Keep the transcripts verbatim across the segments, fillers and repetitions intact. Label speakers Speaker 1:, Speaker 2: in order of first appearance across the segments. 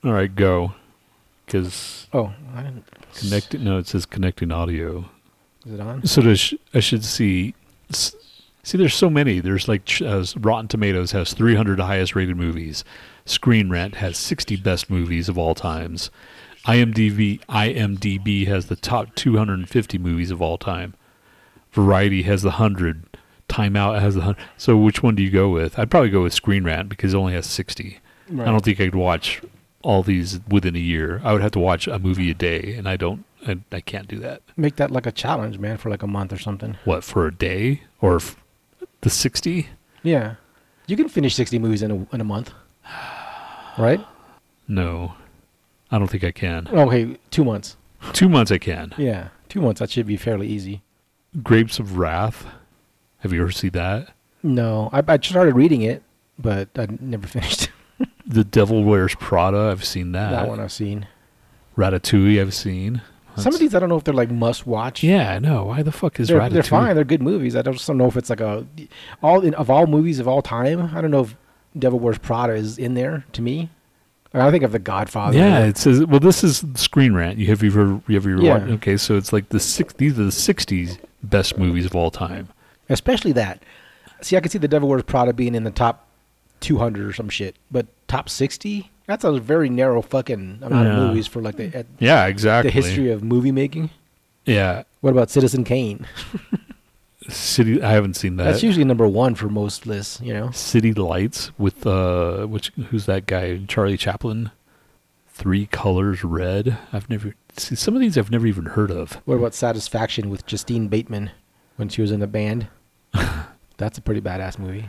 Speaker 1: All right, go. Because
Speaker 2: Oh, I didn't.
Speaker 1: connect. No, it says connecting audio.
Speaker 2: Is it on?
Speaker 1: So does, I should see. See, there's so many. There's like uh, Rotten Tomatoes has three hundred highest rated movies. Screen Rant has sixty best movies of all times. IMDb IMDb has the top two hundred fifty movies of all time. Variety has the one hundred. Time Out has the one hundred. So which one do you go with? I'd probably go with Screen Rant because it only has sixty.
Speaker 2: Right.
Speaker 1: I don't think I could watch all these within a year. I would have to watch a movie a day, and I don't. I, I can't do that.
Speaker 2: Make that like a challenge, man, for like a month or something.
Speaker 1: What, for a day or f- the sixty?
Speaker 2: Yeah, you can finish sixty movies in a in a month, right?
Speaker 1: No, I don't think I can.
Speaker 2: Okay, two months.
Speaker 1: Two months I can.
Speaker 2: Yeah, two months. That should be fairly easy.
Speaker 1: Grapes of Wrath. Have you ever seen that?
Speaker 2: No, I I started reading it, but I never finished.
Speaker 1: The Devil Wears Prada. I've seen that.
Speaker 2: That one I've seen.
Speaker 1: Ratatouille. I've seen.
Speaker 2: Some
Speaker 1: That's-
Speaker 2: of these I don't know if they're like must watch.
Speaker 1: Yeah, I know. Why the fuck is
Speaker 2: they're,
Speaker 1: Ratatouille?
Speaker 2: they're fine. They're good movies. I don't just don't know if it's like a all in, of all movies of all time. I don't know if Devil Wears Prada is in there to me. I think of The Godfather.
Speaker 1: Yeah, it says. Well, this is Screen Rant. You have you ever you ever
Speaker 2: Yeah.
Speaker 1: watched? Okay, so it's like the six. These are the sixties best movies of all time.
Speaker 2: Especially that. See, I could see The Devil Wears Prada being in the top two hundred or some shit, but top sixty? That's a very narrow fucking amount
Speaker 1: Yeah.
Speaker 2: of movies for like the at
Speaker 1: Yeah, exactly.
Speaker 2: the history of movie making.
Speaker 1: Yeah,
Speaker 2: What about Citizen Kane?
Speaker 1: City. I haven't seen that.
Speaker 2: That's usually number one for most lists, you know.
Speaker 1: City Lights with uh, which who's that guy? Charlie Chaplin. Three Colors Red. I've never see some of these. I've never even heard of.
Speaker 2: What about Satisfaction with Justine Bateman when she was in the band? That's a pretty badass movie.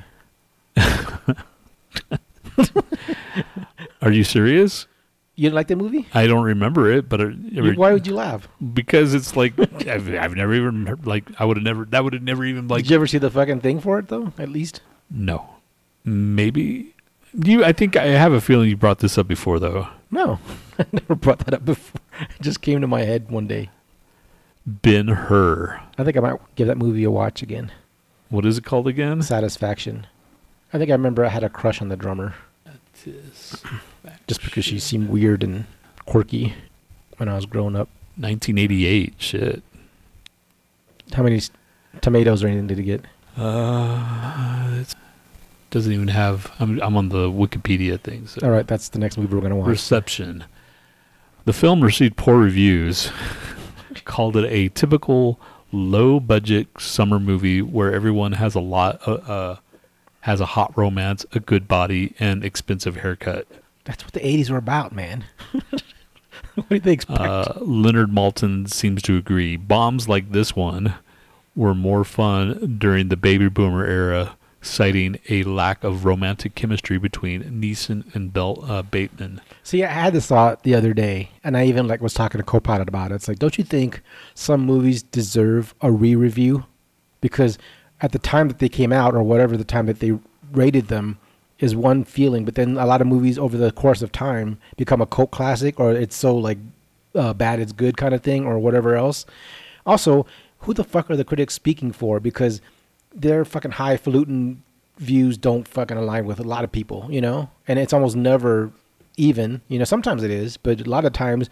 Speaker 1: Are you serious?
Speaker 2: You didn't like that movie?
Speaker 1: I don't remember it, but it,
Speaker 2: You- Why would you laugh?
Speaker 1: because it's like I've, I've never even heard, like I would have never that would have never even like
Speaker 2: Did you ever see the fucking thing for it though? At least.
Speaker 1: no, maybe you. I think I have a feeling you brought this up before though.
Speaker 2: No, I never brought that up before. It just came to my head one day.
Speaker 1: Ben Hur.
Speaker 2: I think I might give that movie a watch again.
Speaker 1: What is it called again?
Speaker 2: Satisfaction. I think I remember I had a crush on the drummer just because she seemed weird and quirky when I was growing up.
Speaker 1: nineteen eighty-eight. Shit.
Speaker 2: How many s- tomatoes or anything did he get?
Speaker 1: Uh, it doesn't even have. I'm I'm on the Wikipedia thing. So.
Speaker 2: All right, that's the next movie we're going to watch.
Speaker 1: Reception. The film received poor reviews. Called it a typical low-budget summer movie where everyone has a lot, uh, uh, has a hot romance, a good body, and expensive haircut.
Speaker 2: That's what the eighties were about, man. What do they expect?
Speaker 1: Uh, Leonard Maltin seems to agree. Bombs like this one were more fun during the baby boomer era, citing a lack of romantic chemistry between Neeson and Bel- uh, Bateman.
Speaker 2: See, I had this thought the other day, and I even like was talking to Copilot about it. It's like, don't you think some movies deserve a re-review? Because at the time that they came out, or whatever the time that they rated them, is one feeling. But then a lot of movies over the course of time become a cult classic, or it's so like uh, bad it's good kind of thing, or whatever else. Also, who the fuck are the critics speaking for? Because their fucking highfalutin views don't fucking align with a lot of people, you know? And it's almost never even, you know, sometimes it is, but a lot of times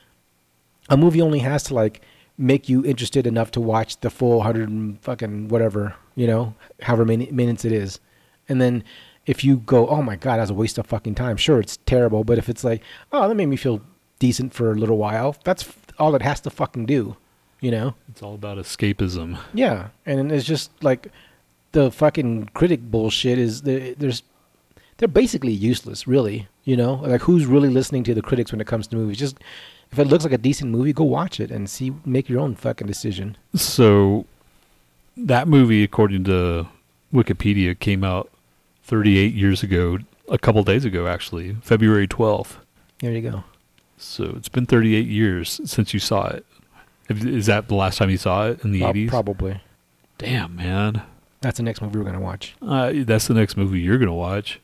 Speaker 2: a movie only has to like make you interested enough to watch the full hundred and fucking whatever, you know, however many minutes it is. And then if you go, oh my God, that's a waste of fucking time. Sure, it's terrible. But if it's like, oh, that made me feel decent for a little while, that's all it has to fucking do, you know?
Speaker 1: It's all about escapism.
Speaker 2: Yeah, and it's just like the fucking critic bullshit is there, there's they're basically useless, really. You know, like who's really listening to the critics when it comes to movies? Just if it looks like a decent movie, go watch it and see, make your own fucking decision.
Speaker 1: So that movie, according to Wikipedia, came out thirty-eight years ago, a couple days ago, actually, February twelfth.
Speaker 2: There you go.
Speaker 1: So it's been thirty-eight years since you saw it. Is that the last time you saw it in the
Speaker 2: Prob-
Speaker 1: eighties?
Speaker 2: Probably.
Speaker 1: Damn, man.
Speaker 2: That's the next movie we're gonna watch.
Speaker 1: Uh, that's the next movie you're gonna watch.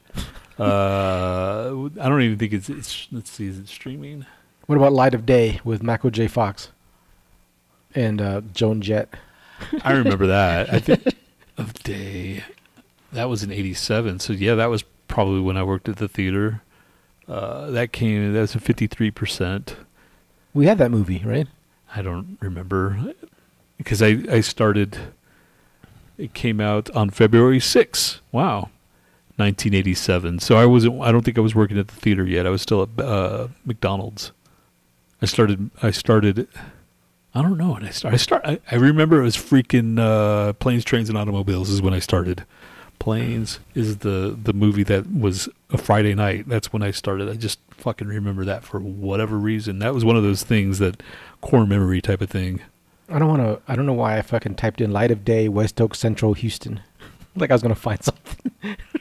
Speaker 1: uh, I don't even think it's, it's. Let's see, is it streaming?
Speaker 2: What about Light of Day with Michael J. Fox and uh, Joan Jett?
Speaker 1: I remember that. I think of Day. That was in eighty-seven. So yeah, that was probably when I worked at the theater. Uh, that came. That's a fifty-three percent.
Speaker 2: We had that movie, right?
Speaker 1: I don't remember because I I started. It came out on February sixth. Wow, nineteen eighty-seven. So I wasn't. I don't think I was working at the theater yet. I was still at uh, McDonald's. I started. I started. I don't know when I started. I start. I, I remember it was freaking uh, Planes, Trains, and Automobiles is when I started. Planes is the the movie that was a Friday night. That's when I started. I just fucking remember that for whatever reason. That was one of those things that core memory type of thing.
Speaker 2: I don't want to. I don't know why I fucking typed in Light of Day, West Oak Central, Houston. Like I was gonna find something.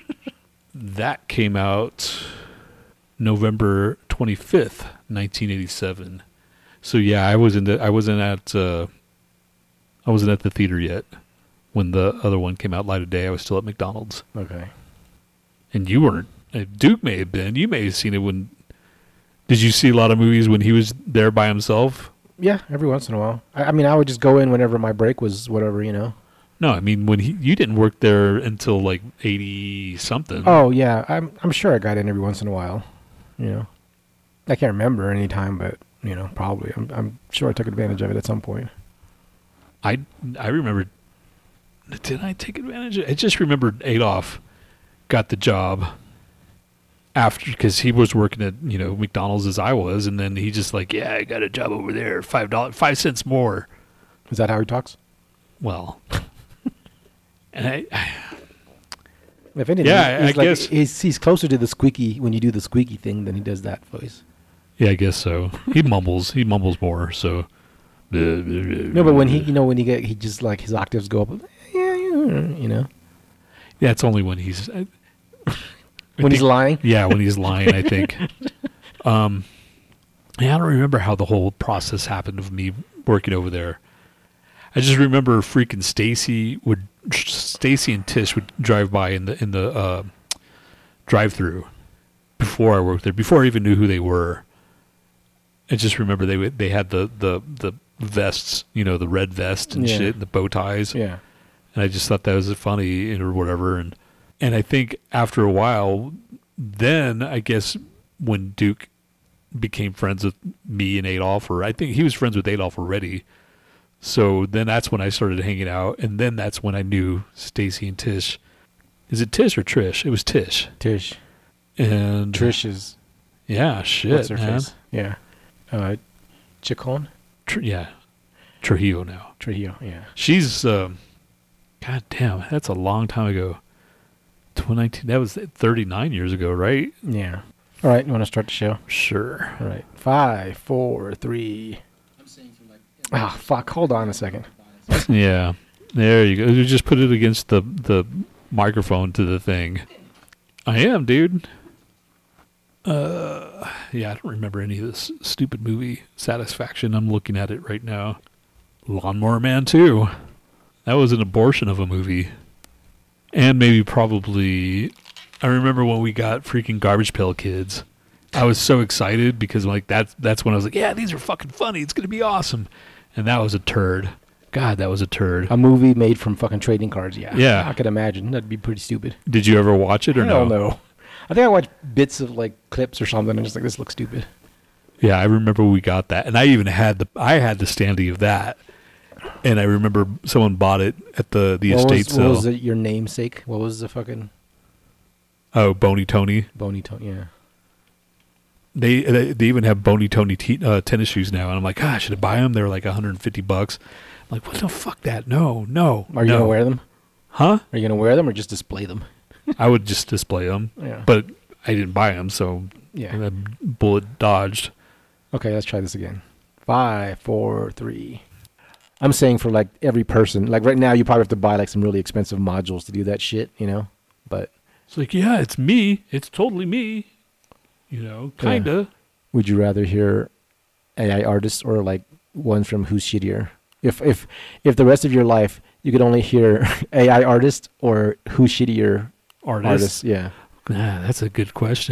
Speaker 1: That came out November twenty-fifth, nineteen eighty-seven. So yeah, I wasn't. I wasn't at. Uh, I wasn't at the theater yet when the other one came out. Light of Day. I was still at McDonald's.
Speaker 2: Okay.
Speaker 1: And you weren't. uh, Duke may have been. You may have seen it when. Did you see a lot of movies when he was there by himself?
Speaker 2: Yeah, every once in a while. I, I mean, I would just go in whenever my break was, whatever, you know.
Speaker 1: No, I mean when he. You didn't work there until like eighty something.
Speaker 2: Oh yeah, I'm. I'm sure I got in every once in a while. You know, I can't remember any time, but you know, probably. I'm. I'm sure I took advantage of it at some point.
Speaker 1: I I remember. Did I take advantage of it? I just remembered Adolf got the job after because he was working at you know McDonald's as I was, and then he just like yeah I got a job over there five dollars five cents more.
Speaker 2: Is that how he talks?
Speaker 1: Well, and I, I
Speaker 2: If anything,
Speaker 1: Yeah,
Speaker 2: he's
Speaker 1: I
Speaker 2: like,
Speaker 1: guess-
Speaker 2: he's he's closer to the squeaky when you do the squeaky thing than he does that voice.
Speaker 1: yeah I guess so. He mumbles. He mumbles more. So
Speaker 2: No, but when he, you know, when he get, he just like his octaves go up. Yeah, you know,
Speaker 1: yeah, it's only when he's I, I
Speaker 2: when he's
Speaker 1: think-
Speaker 2: lying.
Speaker 1: Yeah, when he's lying, I think. Um, yeah, I don't remember how the whole process happened of me working over there. I just remember freaking Stacy would, Stacy and Tish would drive by in the in the uh, drive-through before I worked there, before I even knew who they were. I just remember they would- they had the the the vests, you know, the red vest and
Speaker 2: Yeah.
Speaker 1: shit, and the bow ties.
Speaker 2: Yeah.
Speaker 1: And I just thought that was funny or whatever. And and I think after a while, then I guess when Duke became friends with me and Adolf, or I think he was friends with Adolf already. So then that's when I started hanging out. And then that's when I knew Stacy and Tish. Is it Tish or Trish? It was Tish.
Speaker 2: Tish.
Speaker 1: And
Speaker 2: Trish is.
Speaker 1: yeah, shit,
Speaker 2: What's her
Speaker 1: man.
Speaker 2: face? Yeah. Uh, Chacon?
Speaker 1: Tr- yeah. Trujillo now.
Speaker 2: Trujillo. Yeah.
Speaker 1: She's, um, God damn, that's a long time ago. twenty nineteen, that was thirty-nine years ago, right?
Speaker 2: Yeah. All right. You want to start the show?
Speaker 1: Sure.
Speaker 2: All right. Five, four, three. Ah, fuck. Hold on a second.
Speaker 1: Yeah. There you go. You just put it against the, the microphone to the thing. I am, dude. Uh, yeah, I don't remember any of this stupid movie Satisfaction. I'm looking at it right now. Lawnmower Man two. That was an abortion of a movie. And maybe probably, I remember when we got freaking Garbage Pail Kids. I was so excited because like that's that's when I was like, yeah, these are fucking funny. It's gonna be awesome. And that was a turd. God, that was a turd.
Speaker 2: A movie made from fucking trading cards. Yeah.
Speaker 1: Yeah.
Speaker 2: I could imagine. That'd be pretty stupid.
Speaker 1: Did you ever watch it or
Speaker 2: Hell
Speaker 1: no?
Speaker 2: no. I think I watched bits of like clips or something and just like, this looks stupid.
Speaker 1: Yeah, I remember we got that, and I even had the I had the standee of that, and I remember someone bought it at the the
Speaker 2: What
Speaker 1: estate
Speaker 2: was, what
Speaker 1: sale.
Speaker 2: was it, your namesake? What was the fucking
Speaker 1: Oh, Boney Tony.
Speaker 2: Boney Tony? Yeah.
Speaker 1: They they, they even have Boney Tony te- uh, tennis shoes now, and I'm like, ah, should I buy them? They're like one hundred fifty bucks. I'm like, what the fuck? That no, no.
Speaker 2: Are you
Speaker 1: no.
Speaker 2: gonna wear them?
Speaker 1: Huh?
Speaker 2: Are you gonna wear them or just display them?
Speaker 1: I would just display them,
Speaker 2: Yeah.
Speaker 1: but I didn't buy them, so
Speaker 2: Yeah.
Speaker 1: I bullet dodged.
Speaker 2: Okay, let's try this again. Five, four, three. I'm saying for like every person, like right now, you probably have to buy like some really expensive modules to do that shit, you know. But
Speaker 1: It's like, yeah, it's me. It's totally me. You know, kinda.
Speaker 2: would you rather hear A I artists or like ones from Who's Shittier? If if if the rest of your life you could only hear A I artists or Who's Shittier
Speaker 1: Artists.
Speaker 2: artists, yeah,
Speaker 1: Ah, that's a good question.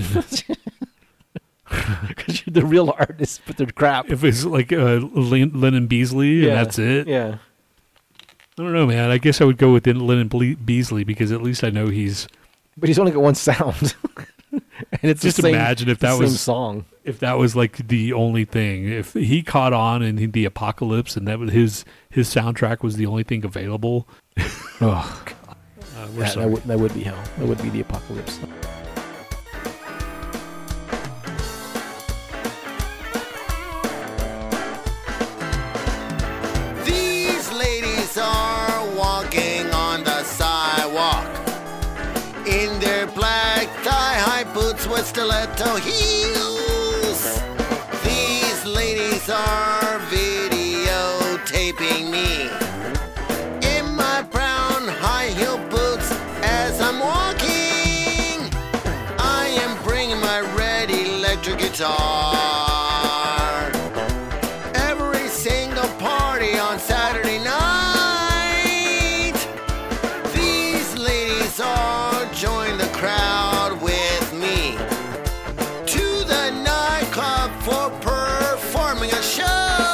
Speaker 2: because you're the real artists, but they're crap.
Speaker 1: If it's like uh, Lin- Lennon Beasley
Speaker 2: Yeah.
Speaker 1: and that's it,
Speaker 2: Yeah,
Speaker 1: I don't know, man. I guess I would go with Lennon Ble- Beasley because at least I know he's.
Speaker 2: but he's only got one sound, And it's
Speaker 1: Just
Speaker 2: the same,
Speaker 1: imagine if
Speaker 2: the
Speaker 1: that
Speaker 2: same
Speaker 1: was
Speaker 2: song.
Speaker 1: if that was like the only thing. If he caught on in the apocalypse and that was his his soundtrack was the only thing available.
Speaker 2: Oh,
Speaker 1: Uh, we're
Speaker 2: that,
Speaker 1: sorry.
Speaker 2: that, would, that would be hell. That would be the apocalypse.
Speaker 3: These ladies are walking on the sidewalk in their black thigh-high boots with stiletto heels. These ladies are videotaping me in my brown high-heel boots as I'm walking. I am bringing my red electric guitar. Every single party on Saturday night. These ladies all join the crowd with me to the nightclub for performing a show.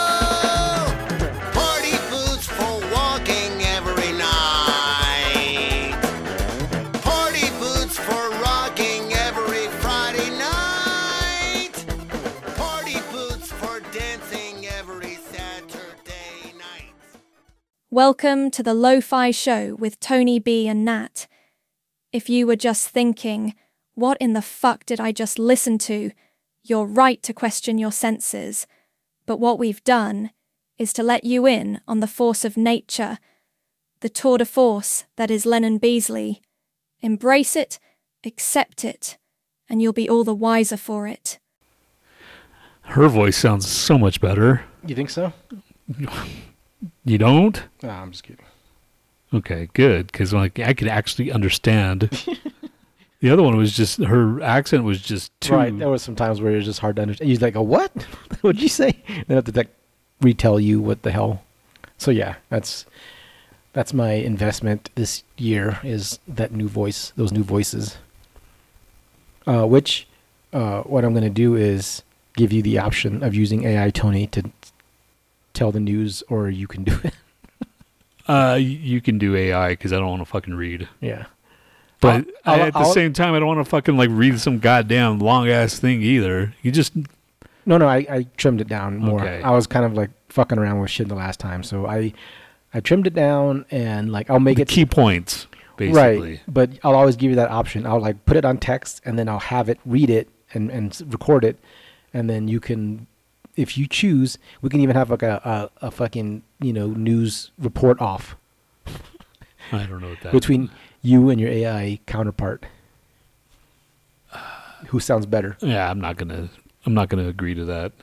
Speaker 3: Party boots for walking every night. Party boots for rocking every Friday night. Party boots for dancing every Saturday night.
Speaker 4: Welcome to the Lo-Fi Show with Tony B and Nat. If you were just thinking, what in the fuck did I just listen to? You're right to question your senses. But what we've done is to let you in on the force of nature, the tour de force that is Lennon Beasley. Embrace it, accept it, and you'll be all the wiser for it.
Speaker 1: Her voice sounds so much better.
Speaker 2: You think so?
Speaker 1: You don't?
Speaker 2: No, I'm just kidding.
Speaker 1: Okay, good, because like I could actually understand. The other one was just her accent was just too.
Speaker 2: Right. There was some times where it was just hard to understand. You're like, a what? What'd you say? Then I have to like, retell you what the hell. So yeah, that's that's my investment this year is that new voice, those new voices. Uh, which, uh, what I'm going to do is give you the option of using A I Tony to tell the news, or you can do it.
Speaker 1: Uh, you can do A I because I don't want to fucking read.
Speaker 2: Yeah.
Speaker 1: But
Speaker 2: I'll-
Speaker 1: I,
Speaker 2: I'll-
Speaker 1: at the
Speaker 2: I'll-
Speaker 1: same time, I don't want to fucking like read some goddamn long ass thing either. You just
Speaker 2: No, no, I, I trimmed it down more.
Speaker 1: Okay.
Speaker 2: I was kind of like fucking around with shit the last time, so I I trimmed it down and like I'll make
Speaker 1: the
Speaker 2: it
Speaker 1: key points basically.
Speaker 2: right. But I'll always give you that option. I'll like put it on text and then I'll have it read it and and s- record it, and then you can, if you choose, we can even have like a a, a fucking you know news report off
Speaker 1: I don't know what that.
Speaker 2: between you and your A I counterpart. Who sounds better?
Speaker 1: Yeah, I'm not gonna. I'm not gonna agree to that.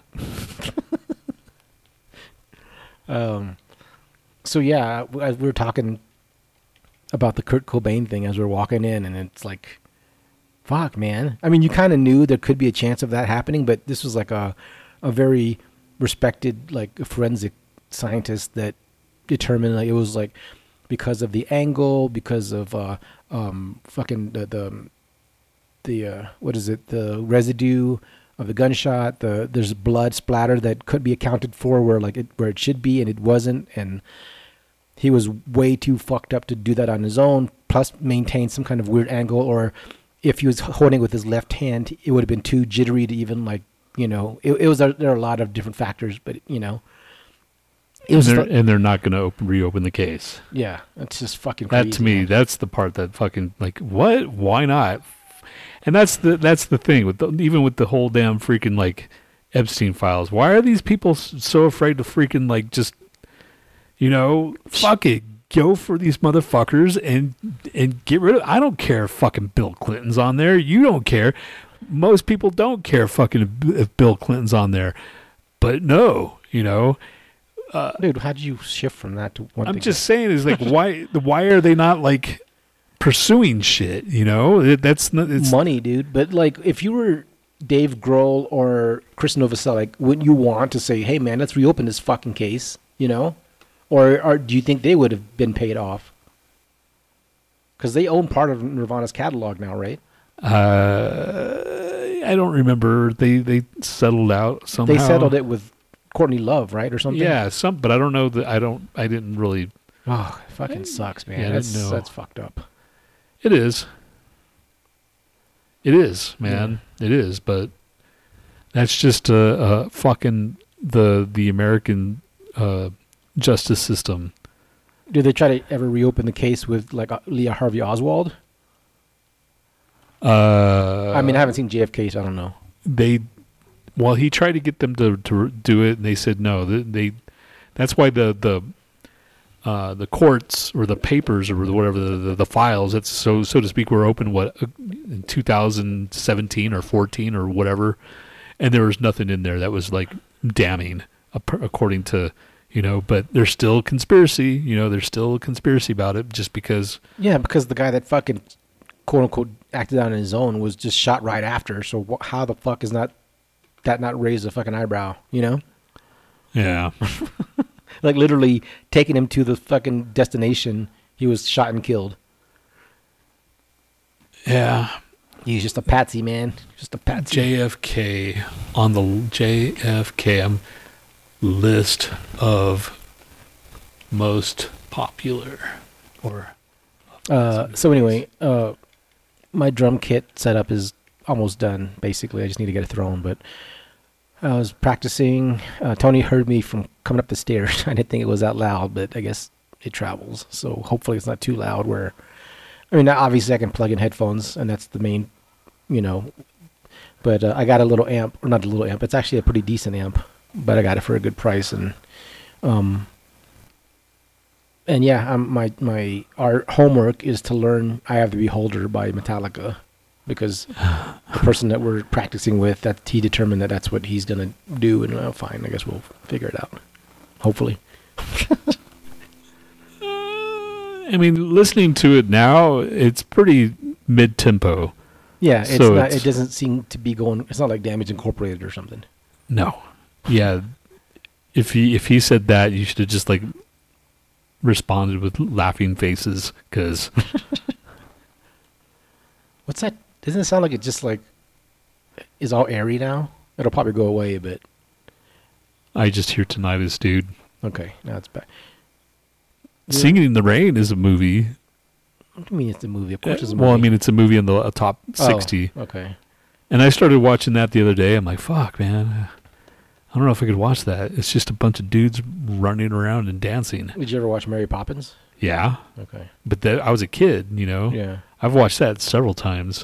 Speaker 2: Um, so yeah, w- as we were talking about the Kurt Cobain thing as we were walking in, and it's like, fuck, man. I mean, you kind of knew there could be a chance of that happening, but this was like a, a very respected like forensic scientist that determined like it was like because of the angle, because of uh, um, fucking the the the uh, what is it, the residue of the gunshot, the there's blood splatter that could be accounted for where like it where it should be and it wasn't, and he was way too fucked up to do that on his own, plus maintain some kind of weird angle, or if he was holding with his left hand it would have been too jittery to even like you know it, it was a, there are a lot of different factors, but you know it
Speaker 1: And
Speaker 2: was
Speaker 1: they're,
Speaker 2: fu-
Speaker 1: and they're not gonna open, reopen the case.
Speaker 2: yeah, it's just fucking crazy.
Speaker 1: That to me,
Speaker 2: man.
Speaker 1: that's the part that fucking like what? Why not? And that's the that's the thing with the, even with the whole damn freaking like Epstein files. Why are these people s- so afraid to freaking like just you know fuck it, go for these motherfuckers and and get rid of. I don't care if fucking Bill Clinton's on there. You don't care. Most people don't care fucking if, if Bill Clinton's on there. But no, you know.
Speaker 2: Dude, how did you shift from that to one
Speaker 1: I'm
Speaker 2: thing?
Speaker 1: just saying is like why why are they not like pursuing shit, you know? It, that's not it's
Speaker 2: money, dude. But like, if you were Dave Grohl or Chris Novoselic, wouldn't you want to say, "Hey, man, let's reopen this fucking case"? You know, or or do you think they would have been paid off? Because they own part of Nirvana's catalog now, right?
Speaker 1: uh I don't remember they they settled out somehow.
Speaker 2: They settled it with Courtney Love, right, or something?
Speaker 1: Yeah, some but I don't know that I don't I didn't really
Speaker 2: Oh, it fucking sucks, man.
Speaker 1: Yeah, I
Speaker 2: that's
Speaker 1: didn't know.
Speaker 2: that's fucked up.
Speaker 1: It is. It is, man. Yeah. It is, but that's just a uh, uh, fucking the the American uh, justice system.
Speaker 2: Did they try to ever reopen the case with like uh, Lee Harvey Oswald?
Speaker 1: Uh,
Speaker 2: I mean, I haven't seen J F K, so I don't know.
Speaker 1: They, well, he tried to get them to, to do it, and they said no. They, they that's why the the uh, the courts or the papers or whatever the, the, the files, that's so so to speak, were open what in two thousand seventeen or fourteen or whatever, and there was nothing in there that was like damning, according to. You know, but there's still conspiracy. You know, there's still a conspiracy about it just because.
Speaker 2: Yeah, because the guy that fucking quote unquote acted on his own was just shot right after. So wh- how the fuck is not that not raised a fucking eyebrow? You know?
Speaker 1: Yeah.
Speaker 2: Like literally taking him to the fucking destination, he was shot and killed.
Speaker 1: Yeah.
Speaker 2: He's just a patsy, man. Just a patsy.
Speaker 1: J F K on the J F K. I'm. List of most popular or
Speaker 2: uh so anyway uh my drum kit setup is almost done basically. I just need to get it thrown, but I was practicing. uh, Tony heard me from coming up the stairs. I didn't think it was that loud, but I guess it travels, so hopefully it's not too loud where I mean obviously I can plug in headphones and that's the main, you know, but uh, I got a little amp, or not a little amp, it's actually a pretty decent amp, but I got it for a good price, and um, and yeah, um, my my our homework is to learn "I Have the Beholder" by Metallica, because the person that we're practicing with, that he determined that that's what he's gonna do, and uh, fine, I guess we'll figure it out, hopefully.
Speaker 1: I mean, listening to it now, it's pretty mid-tempo.
Speaker 2: Yeah, it's
Speaker 1: so
Speaker 2: not.
Speaker 1: It's,
Speaker 2: it doesn't seem to be going. It's not like Damage Incorporated or something.
Speaker 1: No. Yeah, if he if he said that, you should have just like responded with laughing faces, because
Speaker 2: what's that? Doesn't it sound like it just like is all airy now? It'll probably go away a bit.
Speaker 1: I just hear Tinnitus, dude.
Speaker 2: Okay, now it's back.
Speaker 1: Singing in the Rain is a movie.
Speaker 2: What do you mean it's a movie? Of course,
Speaker 1: Uh,
Speaker 2: it's a movie.
Speaker 1: well, I mean it's a movie in the uh, top sixty.
Speaker 2: Oh, okay.
Speaker 1: And I started watching that the other day. I'm like, fuck, man. I don't know if I could watch that. It's just a bunch of dudes running around and dancing.
Speaker 2: Did you ever watch Mary Poppins?
Speaker 1: Yeah.
Speaker 2: Okay.
Speaker 1: But that, I was a kid, you know.
Speaker 2: Yeah.
Speaker 1: I've watched that several times.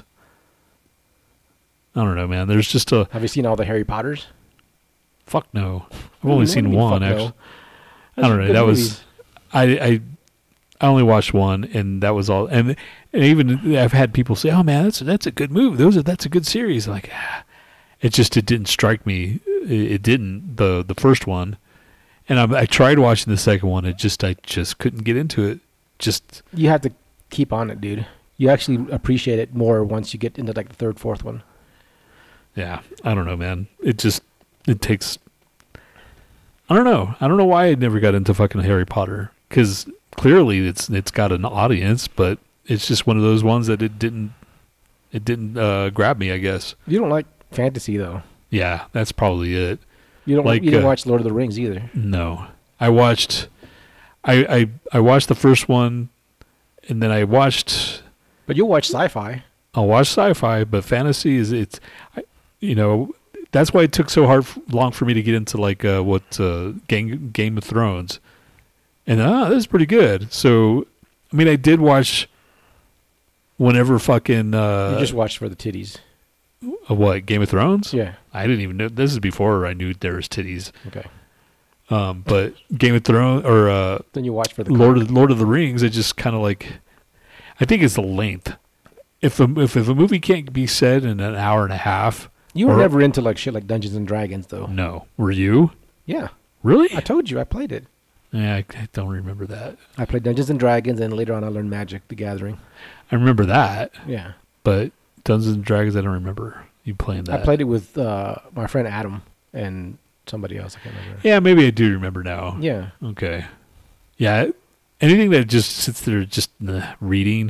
Speaker 1: I don't know, man. There's just a...
Speaker 2: Have you seen all the Harry Potters?
Speaker 1: Fuck no. I've
Speaker 2: What
Speaker 1: only
Speaker 2: do you
Speaker 1: seen
Speaker 2: mean,
Speaker 1: one,
Speaker 2: fuck no?
Speaker 1: actually. I
Speaker 2: Those
Speaker 1: don't
Speaker 2: are
Speaker 1: know.
Speaker 2: good
Speaker 1: That
Speaker 2: movies.
Speaker 1: was... I, I I only watched one, and that was all. And, and even I've had people say, "Oh man, that's that's a good movie. Those are that's a good series." Like, ah, it just it didn't strike me. It, it didn't the the first one, and I, I tried watching the second one. It just I just couldn't get into it. Just
Speaker 2: You have to keep on it, dude. You actually appreciate it more once you get into like the third, fourth one.
Speaker 1: yeah, I don't know, man. It just it takes. I don't know. I don't know why I never got into fucking Harry Potter, because clearly it's it's got an audience, but it's just one of those ones that it didn't it didn't uh, grab me, I guess.
Speaker 2: You don't like fantasy though.
Speaker 1: Yeah, that's probably it.
Speaker 2: You don't.
Speaker 1: Like,
Speaker 2: you didn't
Speaker 1: uh,
Speaker 2: watch Lord of the Rings either.
Speaker 1: No, I watched, I I I watched the first one, and then I watched.
Speaker 2: But you'll watch sci-fi.
Speaker 1: I'll watch sci-fi, but fantasy is it's, I, you know, that's why it took so hard long for me to get into like uh, what uh, Game Game of Thrones, and ah, this is pretty good. So, I mean, I did watch. Whenever fucking uh,
Speaker 2: You just watched for the titties.
Speaker 1: uh, what Game of Thrones?
Speaker 2: Yeah.
Speaker 1: I didn't even know. This is before I knew there was titties.
Speaker 2: Okay.
Speaker 1: Um, but Game of Thrones or uh,
Speaker 2: Then you watch for the
Speaker 1: Lord
Speaker 2: cock.
Speaker 1: of Lord of the Rings, it just kind of like, I think it's the length. If a, if if a movie can't be said in an hour and a half,
Speaker 2: You were
Speaker 1: or-
Speaker 2: never into like shit like Dungeons and Dragons though.
Speaker 1: no, were you
Speaker 2: Yeah.
Speaker 1: really?
Speaker 2: I told you I played it.
Speaker 1: Yeah, I, I don't remember that.
Speaker 2: I played Dungeons and Dragons, and later on I learned Magic: The Gathering.
Speaker 1: I remember that,
Speaker 2: Yeah.
Speaker 1: but Dungeons and Dragons, I don't remember you playing that.
Speaker 2: I played it with uh, my friend Adam and somebody else. I can't remember.
Speaker 1: Yeah, maybe I do remember now.
Speaker 2: Yeah.
Speaker 1: Okay. Yeah, anything that just sits there just uh, reading.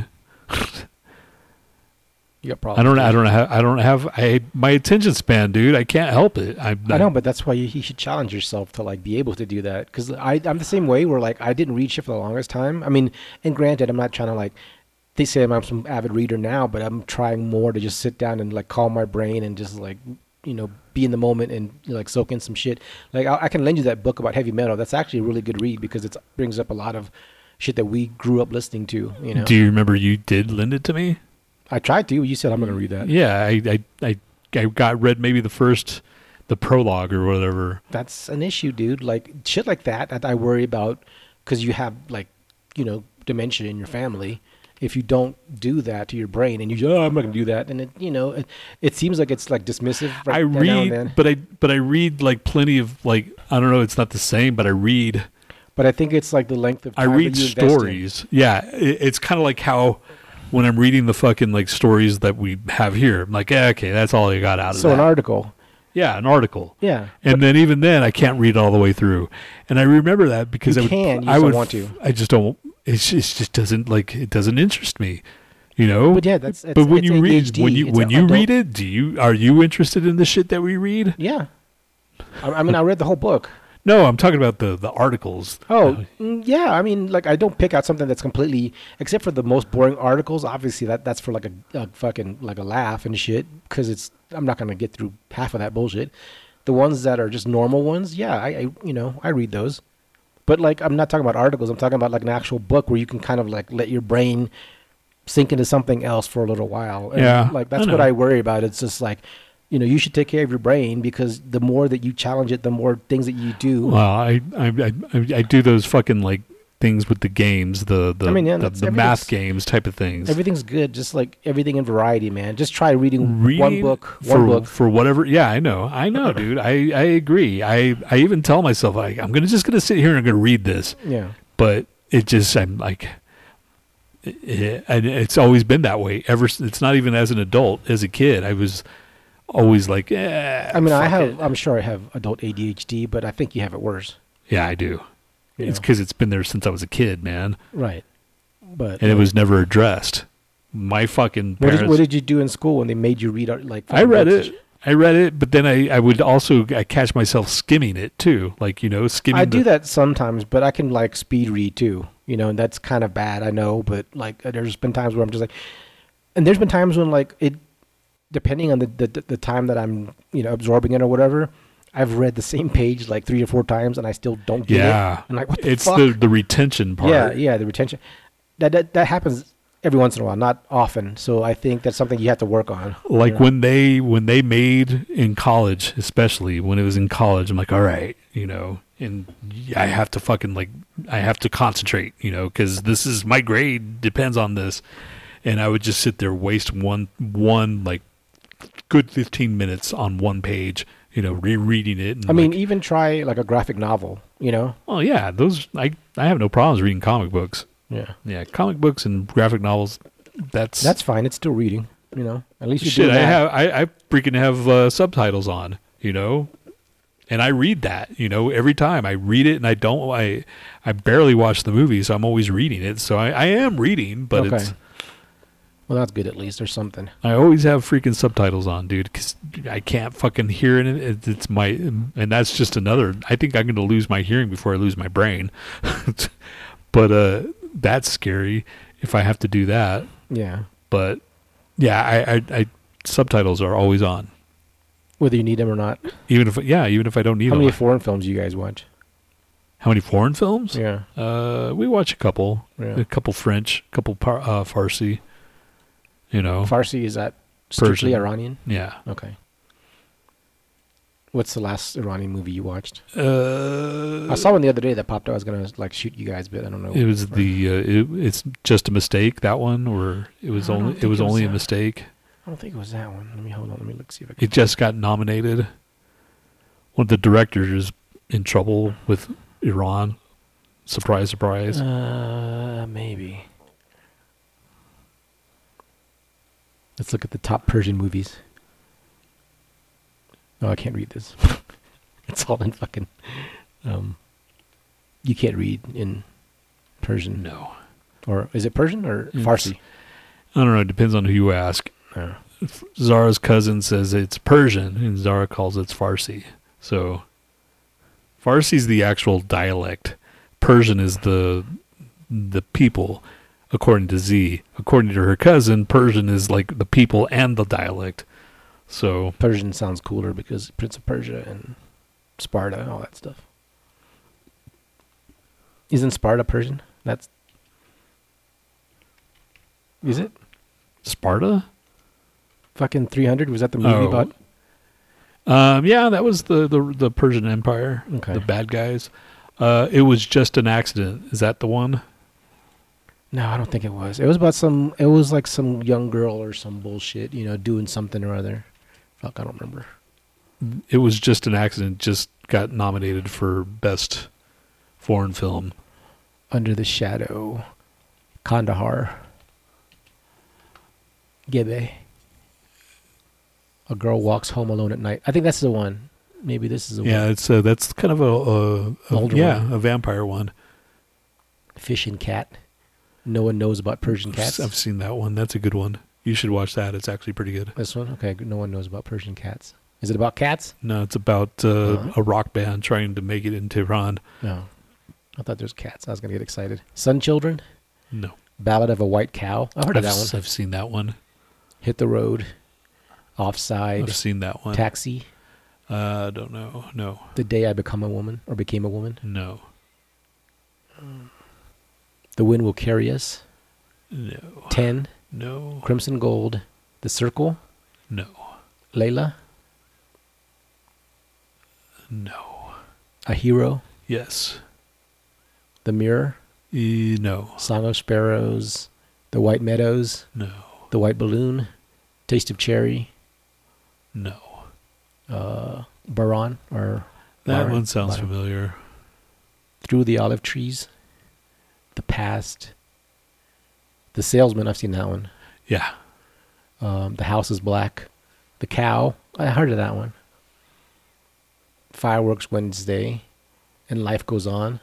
Speaker 2: You got problems.
Speaker 1: I don't. I don't have. I don't have. I my attention span, dude. I can't help it. I,
Speaker 2: I know, but that's why you, you should challenge yourself to like be able to do that. Because I I'm the same way. Where like I didn't read shit for the longest time. I mean, and granted, I'm not trying to like they say I'm some avid reader now, but I'm trying more to just sit down and like calm my brain and just like, you know, be in the moment and like soak in some shit. Like I, I can lend you that book about heavy metal. That's actually a really good read because it brings up a lot of shit that we grew up listening to. You know.
Speaker 1: Do you remember you did lend it to me?
Speaker 2: I tried to. You said I'm going to read that.
Speaker 1: Yeah, I, I, I, I got read maybe the first, the prologue or whatever.
Speaker 2: That's an issue, dude. Like shit like that that I worry about because you have like, you know, dementia in your family. If you don't do that to your brain and you just, oh, I'm not gonna do that, and it, you know, it, it seems like it's like dismissive. Right
Speaker 1: I
Speaker 2: now and
Speaker 1: read,
Speaker 2: then.
Speaker 1: but I, but I read like plenty of like I don't know. It's not the same, but I read.
Speaker 2: But I think it's like the length of
Speaker 1: I
Speaker 2: time
Speaker 1: read
Speaker 2: that you invest in.
Speaker 1: stories. Yeah, it, it's kind of like how when I'm reading the fucking like stories that we have here, I'm like, yeah, okay, that's all I got out of
Speaker 2: So
Speaker 1: that.
Speaker 2: an article.
Speaker 1: Yeah, an article.
Speaker 2: Yeah.
Speaker 1: And then even then, I can't read all the way through. And I remember that because
Speaker 2: You
Speaker 1: I would,
Speaker 2: can, you
Speaker 1: I
Speaker 2: just
Speaker 1: would,
Speaker 2: don't want to.
Speaker 1: I just don't. It's just, it just doesn't like it doesn't interest me, you know.
Speaker 2: But yeah, that's-
Speaker 1: But
Speaker 2: it's-
Speaker 1: when
Speaker 2: it's
Speaker 1: you read,
Speaker 2: A D H D,
Speaker 1: when you
Speaker 2: it's
Speaker 1: when
Speaker 2: a
Speaker 1: you
Speaker 2: adult-
Speaker 1: read it, do you are you interested in the shit that we read?
Speaker 2: Yeah. I, I mean, I read the whole book.
Speaker 1: No, I'm talking about the the articles.
Speaker 2: Oh,
Speaker 1: Uh,
Speaker 2: mm, yeah. I mean, like, I don't pick out something that's completely, except for the most boring articles. Obviously, that that's for like a, a fucking like a laugh and shit. Because it's, I'm not gonna get through half of that bullshit. The ones that are just normal ones, yeah, I, I you know, I read those. But like, I'm not talking about articles. I'm talking about like an actual book where you can kind of like let your brain sink into something else for a little while. And
Speaker 1: Yeah,
Speaker 2: like
Speaker 1: I
Speaker 2: that's what
Speaker 1: know.
Speaker 2: I worry about. It's just like, you know, you should take care of your brain because the more that you challenge it, the more things that you do.
Speaker 1: Well, I I, I I I do those fucking like things with the games, the the
Speaker 2: I mean, yeah,
Speaker 1: the,
Speaker 2: that's-
Speaker 1: the math
Speaker 2: everything's-
Speaker 1: games type of things.
Speaker 2: Everything's good, just like everything in variety, man. Just try reading,
Speaker 1: Reading
Speaker 2: one book,
Speaker 1: for,
Speaker 2: one book.
Speaker 1: for whatever. Yeah, I know, I know, dude. I I agree. I I even tell myself like I'm gonna just gonna sit here and I'm gonna read this,
Speaker 2: Yeah.
Speaker 1: but it just I'm like. It, and it's always been that way ever. s- It's not even as an adult. As a kid, I was always like, eh,
Speaker 2: I mean, I
Speaker 1: fuck
Speaker 2: have,
Speaker 1: it.
Speaker 2: I'm sure I have adult A D H D, but I think you have it worse.
Speaker 1: Yeah, I do.
Speaker 2: You
Speaker 1: It's
Speaker 2: know.
Speaker 1: because it's been there since I was a kid, man,
Speaker 2: Right. But
Speaker 1: and it was never addressed. My fucking
Speaker 2: what
Speaker 1: parents.
Speaker 2: did, what did you do in school when they made you read, uh, like,
Speaker 1: I read
Speaker 2: books?
Speaker 1: it. I read it, but then I, I would also I catch myself skimming it too, like you know skimming.
Speaker 2: I
Speaker 1: the,
Speaker 2: do that sometimes, but I can like speed read too, you know, and that's kind of bad, I know, but like uh, there's been times where I'm just like, and there's been times when like it, depending on the, the, the time that I'm, you know, absorbing it or whatever, I've read the same page like three or four times and I still don't get
Speaker 1: Yeah,
Speaker 2: it. I'm like, what the
Speaker 1: it's
Speaker 2: fuck?
Speaker 1: the the retention part.
Speaker 2: Yeah, yeah, the retention. That, that that happens every once in a while, not often. So I think that's something you have to work on.
Speaker 1: Like
Speaker 2: you know?
Speaker 1: when they when they made in college, especially when it was in college, I'm like, all right, you know, and I have to fucking like I have to concentrate, you know, because this is my grade depends on this, and I would just sit there waste one one like good fifteen minutes on one page, you know, rereading it. And
Speaker 2: I mean,
Speaker 1: like,
Speaker 2: even try like a graphic novel, you know?
Speaker 1: oh yeah, those I I have no problems reading comic books.
Speaker 2: Yeah.
Speaker 1: Yeah, comic books and graphic novels. That's
Speaker 2: That's fine. It's still reading, you know? At least you're
Speaker 1: shit.
Speaker 2: doing
Speaker 1: I
Speaker 2: that.
Speaker 1: have I, I freaking have uh, subtitles on, you know, and I read that, you know, every time I read it, and I don't I I barely watch the movie, so I'm always reading it. So I, I am reading, but
Speaker 2: Okay.
Speaker 1: it's
Speaker 2: Well, that's good at least. There's something.
Speaker 1: I always have freaking subtitles on, dude, because I can't fucking hear it. it. It's my and that's just another. I think I'm going to lose my hearing before I lose my brain, but uh, that's scary if I have to do that.
Speaker 2: Yeah.
Speaker 1: But yeah, I, I, I subtitles are always on,
Speaker 2: Whether you need them or not.
Speaker 1: even if yeah, even if I don't need
Speaker 2: How
Speaker 1: them.
Speaker 2: many foreign films do you guys watch?
Speaker 1: How many foreign films?
Speaker 2: Yeah.
Speaker 1: Uh, we watch a couple,
Speaker 2: Yeah.
Speaker 1: a couple French, a couple par, uh, Farsi. You know,
Speaker 2: Farsi, is that strictly
Speaker 1: Persian.
Speaker 2: Iranian?
Speaker 1: yeah.
Speaker 2: Okay. What's the last Iranian movie you watched?
Speaker 1: Uh,
Speaker 2: I saw one the other day that popped up. I was gonna like shoot you guys, but I don't know.
Speaker 1: It was the uh, it, it's just a mistake, that one, or it was
Speaker 2: I don't
Speaker 1: only
Speaker 2: think
Speaker 1: it was
Speaker 2: it was
Speaker 1: only a
Speaker 2: that.
Speaker 1: mistake.
Speaker 2: I don't think it was that one. Let me hold on. Let me look see if I can.
Speaker 1: It just got nominated. One of the directors is in trouble with Iran. Surprise, surprise.
Speaker 2: Uh, maybe. Let's look at the top Persian movies. Oh, I can't read this. It's all in fucking. Um, you can't read in Persian,
Speaker 1: No,
Speaker 2: or is it Persian or
Speaker 1: It's-
Speaker 2: Farsi?
Speaker 1: I don't know. It depends on who you ask.
Speaker 2: Uh,
Speaker 1: Zara's cousin says it's Persian, and Zara calls it Farsi. So, Farsi's the actual dialect. Persian is the the people according to Z. According to her cousin, Persian is like the people and the dialect. So
Speaker 2: Persian sounds cooler because Prince of Persia and Sparta and all that stuff. Isn't Sparta Persian? That's is it?
Speaker 1: Sparta?
Speaker 2: Fucking three hundred, was that the movie
Speaker 1: Oh.
Speaker 2: about?
Speaker 1: Um, yeah, that was the, the, the Persian Empire,
Speaker 2: Okay.
Speaker 1: the bad guys. Uh, it was just an accident. Is that the one?
Speaker 2: No, I don't think it was. It was about some, it was like some young girl or some bullshit, you know, doing something or other. Fuck, I don't remember.
Speaker 1: It was just an accident. Just got nominated for best foreign film.
Speaker 2: Under the Shadow, Kandahar, Gebe. A girl walks home alone at night. I think that's the one. Maybe this is the
Speaker 1: Yeah,
Speaker 2: one.
Speaker 1: it's uh, that's kind of a, a, a
Speaker 2: Older
Speaker 1: yeah
Speaker 2: one.
Speaker 1: a vampire one.
Speaker 2: Fish and Cat. No one knows about Persian
Speaker 1: I've
Speaker 2: cats.
Speaker 1: s- I've seen that one. That's a good one. You should watch that. It's actually pretty good.
Speaker 2: This one? Okay, no one knows about Persian cats. Is it about cats?
Speaker 1: No, it's about uh,
Speaker 2: Uh-huh.
Speaker 1: a rock band trying to make it in Tehran.
Speaker 2: No. I thought there was cats. I was going to get excited. Sun Children?
Speaker 1: No,
Speaker 2: Ballad of a White Cow. I heard of
Speaker 1: I've,
Speaker 2: that
Speaker 1: s-
Speaker 2: one.
Speaker 1: I've seen that one.
Speaker 2: Hit the Road. Offside.
Speaker 1: I've seen that one.
Speaker 2: Taxi.
Speaker 1: Uh, don't know. No,
Speaker 2: The Day I Become a Woman or Became a Woman.
Speaker 1: no,
Speaker 2: The Wind Will Carry Us.
Speaker 1: no,
Speaker 2: Ten.
Speaker 1: no,
Speaker 2: Crimson Gold. The Circle.
Speaker 1: no,
Speaker 2: Layla.
Speaker 1: no.
Speaker 2: A Hero.
Speaker 1: Yes.
Speaker 2: The Mirror.
Speaker 1: E- no,
Speaker 2: Song of Sparrows. The White Meadows.
Speaker 1: no,
Speaker 2: The White Balloon. Taste of Cherry.
Speaker 1: no.
Speaker 2: Uh, Baron or
Speaker 1: That
Speaker 2: Baron,
Speaker 1: one sounds
Speaker 2: Baron.
Speaker 1: familiar.
Speaker 2: Through the Olive Trees. The Past. The Salesman. I've seen that one.
Speaker 1: Yeah.
Speaker 2: Um, the House is Black. The Cow. I heard of that one. Fireworks Wednesday. And Life Goes On.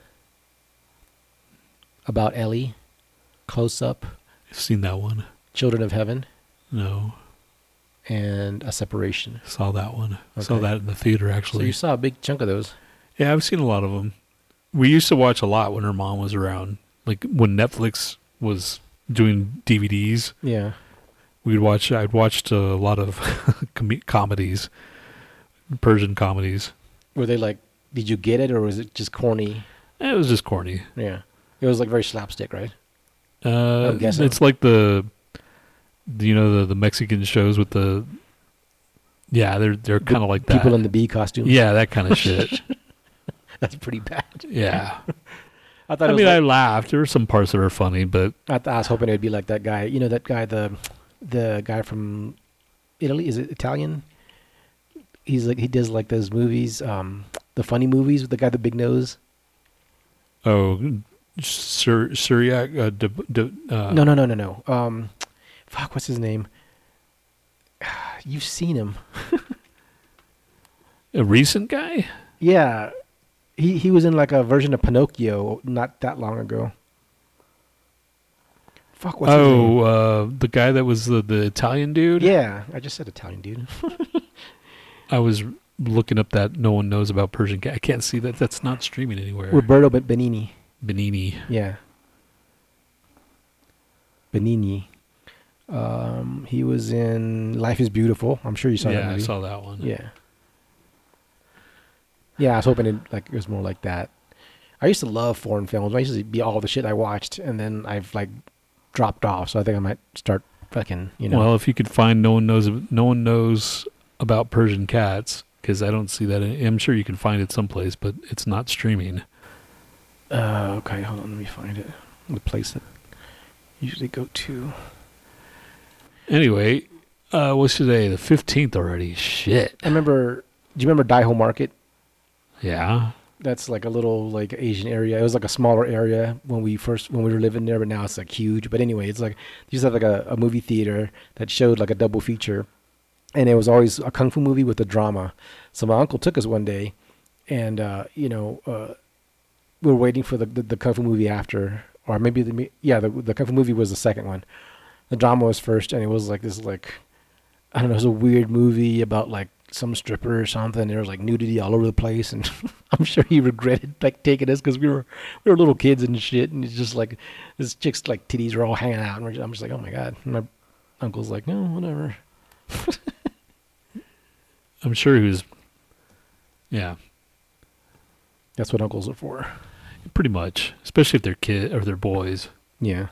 Speaker 2: About Ellie. Close Up.
Speaker 1: I've seen that one.
Speaker 2: Children of Heaven.
Speaker 1: No,
Speaker 2: And A Separation.
Speaker 1: saw that one. Saw
Speaker 2: Okay.
Speaker 1: that in the theater
Speaker 2: So
Speaker 1: actually.
Speaker 2: you saw a big chunk of those.
Speaker 1: Yeah, I've seen a lot of them. We used to watch a lot when her mom was around. Like when Netflix was doing D V Ds,
Speaker 2: Yeah.
Speaker 1: we'd watch. I'd watched a lot of com- comedies, Persian comedies.
Speaker 2: Were they like, did you get it or was it just corny?
Speaker 1: Eh, It was just corny.
Speaker 2: Yeah. It was like very slapstick, right?
Speaker 1: Uh,
Speaker 2: I'm guessing.
Speaker 1: it's like the, the, you know, the the Mexican shows with the. Yeah, they're they're
Speaker 2: The
Speaker 1: kind of like that.
Speaker 2: People in the bee costumes.
Speaker 1: Yeah, that kind of shit.
Speaker 2: That's pretty bad.
Speaker 1: Yeah.
Speaker 2: I thought
Speaker 1: I
Speaker 2: it was
Speaker 1: mean,
Speaker 2: like,
Speaker 1: I laughed. There were some parts that are funny, but
Speaker 2: I, th- I was hoping it'd be like that guy. You know that guy, the the guy from Italy. Is it Italian? He's like he does like those movies, um, the funny movies with the guy with the big nose.
Speaker 1: oh, Syr- Syriac. Uh, de, de, uh,
Speaker 2: no, no, no, no, no. Um, fuck, what's his name? You've seen him.
Speaker 1: a recent guy.
Speaker 2: Yeah, he he was in like a version of Pinocchio not that long ago. Fuck, what's his name?
Speaker 1: Oh, uh, the guy that was the, the Italian dude.
Speaker 2: Yeah, I just said Italian dude.
Speaker 1: I was looking up that no one knows about Persian cat. I can't see that. That's not streaming anywhere.
Speaker 2: Roberto Ben- Benini.
Speaker 1: Benini.
Speaker 2: Yeah. Benini. Um, he was in Life is Beautiful. I'm sure you saw that
Speaker 1: Yeah, I
Speaker 2: movie.
Speaker 1: saw that one.
Speaker 2: Yeah. Yeah, I was hoping it like it was more like that. I used to love foreign films. I used to be all the shit I watched, and then I've like dropped off. So I think I might start fucking, you know.
Speaker 1: Well, if you could find no one knows no one knows about Persian cats, because I don't see that. In, I'm sure you can find it someplace, but it's not streaming.
Speaker 2: Uh, okay, hold on. Let me find it. The place that I usually go to.
Speaker 1: Anyway, uh, what's today? The fifteenth already. Shit.
Speaker 2: I remember. Do you remember Daiho Market?
Speaker 1: Yeah.
Speaker 2: That's like a little like Asian area. It was like a smaller area when we first when we were living there, but now it's like huge. But anyway, it's like you used to have like a, a movie theater that showed like a double feature, and it was always a kung fu movie with a drama. So my uncle took us one day, and uh, you know uh, we were waiting for the, the the kung fu movie after, or maybe the yeah the the kung fu movie was the second one. The drama was first, and it was like this like I don't know, it was a weird movie about like some stripper or something. There was like nudity all over the place, and I'm sure he regretted like taking us because we were we were little kids and shit, and it's just like this chick's like titties are all hanging out, and we're just, I'm just like, oh my god. And my uncle's like, no, whatever.
Speaker 1: I'm sure he was. Yeah,
Speaker 2: That's what uncles are for.
Speaker 1: pretty much, especially if they're kid or they're boys.
Speaker 2: Yeah.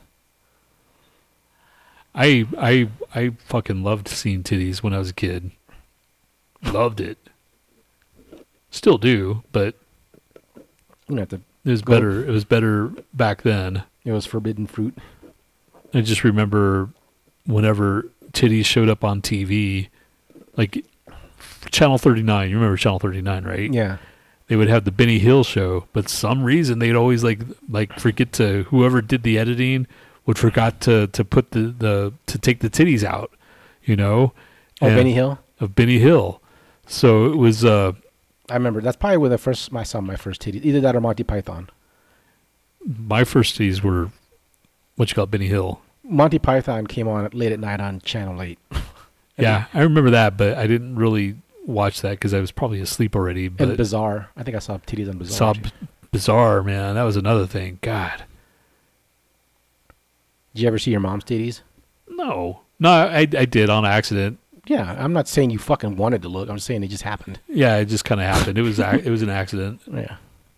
Speaker 1: I I I fucking loved seeing titties when I was a kid. Loved it. Still do, but
Speaker 2: You have to.
Speaker 1: it was
Speaker 2: Go-
Speaker 1: better. It was better back then.
Speaker 2: It was forbidden fruit.
Speaker 1: I just remember whenever titties showed up on T V, like Channel thirty-nine. You remember Channel thirty-nine, right?
Speaker 2: Yeah.
Speaker 1: They would have the Benny Hill show, but some reason they'd always like like forget to whoever did the editing would forgot to to put the, the to take the titties out, you know.
Speaker 2: Oh,
Speaker 1: And-
Speaker 2: Benny Hill.
Speaker 1: of Benny Hill. So it was uh
Speaker 2: I remember. That's probably where the first I saw my first titty. Either that or Monty Python.
Speaker 1: my first titties were what you call Benny Hill.
Speaker 2: Monty Python came on at late at night on Channel eight.
Speaker 1: Yeah, I remember that, but I didn't really watch that because I was probably asleep already.
Speaker 2: And
Speaker 1: But
Speaker 2: Bizarre. I think I saw titties on Bizarre.
Speaker 1: saw
Speaker 2: too.
Speaker 1: B- Bizarre, man. That was another thing. God,
Speaker 2: Did you ever see your mom's titties?
Speaker 1: no, no, I I did on accident.
Speaker 2: Yeah, I'm not saying you fucking wanted to look. I'm just saying it just happened.
Speaker 1: Yeah, it just kind of happened. It was ac- it was an accident.
Speaker 2: Yeah.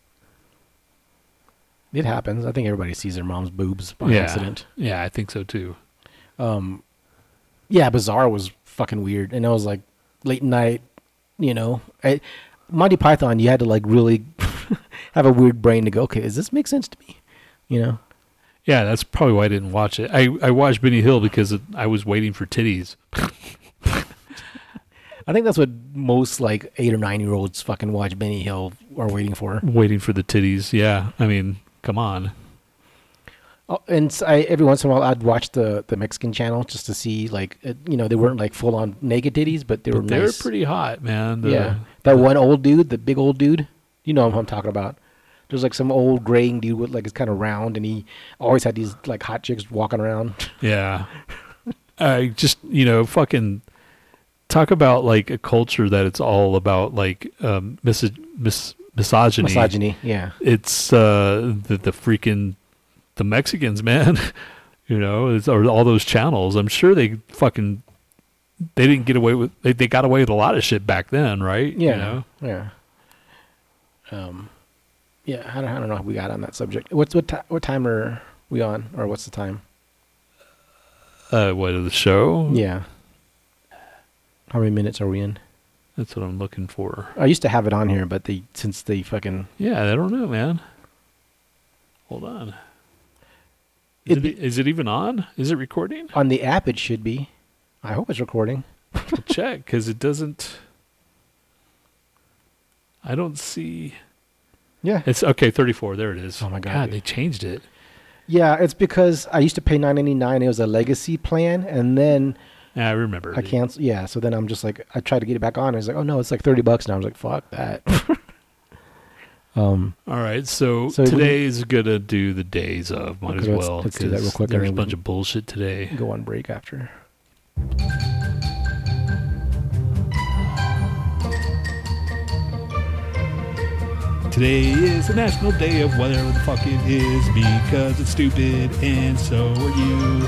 Speaker 2: It happens. I think everybody sees their mom's boobs by
Speaker 1: yeah,
Speaker 2: accident.
Speaker 1: yeah, I think so too.
Speaker 2: Um, yeah, Bizarre was fucking weird, and it was like late night. You know, I, Monty Python. You had to like really have a weird brain to go, okay, does this make sense to me? You know.
Speaker 1: Yeah, that's probably why I didn't watch it. I I watched Benny Hill because it, I was waiting for titties.
Speaker 2: I think that's what most like eight or nine year olds fucking watch Benny Hill are waiting for.
Speaker 1: Waiting for the titties. Yeah, I mean, come on.
Speaker 2: Oh, and s I every once in a while I'd watch the, the Mexican channel just to see like uh, you know, they weren't like full on naked titties, but they were
Speaker 1: But they
Speaker 2: nice.
Speaker 1: were pretty hot, man. The-
Speaker 2: Yeah, that one old dude, the big old dude. You know who I'm talking about. There's like some old graying dude with like it's kind of round, and he always had these like hot chicks walking around.
Speaker 1: Yeah. I just, you know, fucking talk about like a culture that it's all about like um mis- mis- misogyny.
Speaker 2: Misogyny, yeah.
Speaker 1: It's uh the, the freaking the Mexicans, man. You know, it's or all those channels. I'm sure they fucking they didn't get away with they, they got away with a lot of shit back then, right?
Speaker 2: Yeah,
Speaker 1: You know?
Speaker 2: yeah. Um, yeah. I don't, I don't know how we got on that subject. What's what ti what time are we on, or what's the time?
Speaker 1: Uh what the show?
Speaker 2: Yeah. How many minutes are we in?
Speaker 1: That's what I'm looking for.
Speaker 2: I used to have it on here, but they since they fucking
Speaker 1: Yeah, I don't know, man. Hold on. Is
Speaker 2: It'd
Speaker 1: it, is it even on? Is it recording?
Speaker 2: on the app it should be. I hope it's recording.
Speaker 1: I'll check because it doesn't. I don't see.
Speaker 2: Yeah.
Speaker 1: It's okay. thirty-four. There it is.
Speaker 2: Oh my God,
Speaker 1: God,
Speaker 2: dude.
Speaker 1: they changed it.
Speaker 2: Yeah, it's because I used to pay nine ninety nine. It was a legacy plan, and then
Speaker 1: Yeah, I remember.
Speaker 2: I canceled. Yeah, so then I'm just like, I tried to get it back on. And it's like, oh no, it's like thirty bucks now. I was like, fuck that. um,
Speaker 1: All right, so,
Speaker 2: So we-
Speaker 1: today is gonna do the days of. Might
Speaker 2: Okay,
Speaker 1: as
Speaker 2: let's-
Speaker 1: well.
Speaker 2: let's do that
Speaker 1: 'cause
Speaker 2: real quick and
Speaker 1: There's a
Speaker 2: then
Speaker 1: bunch
Speaker 2: we-
Speaker 1: of bullshit today.
Speaker 2: go on break after.
Speaker 1: Today is the National Day of whatever the fuck it is because it's stupid and so are you.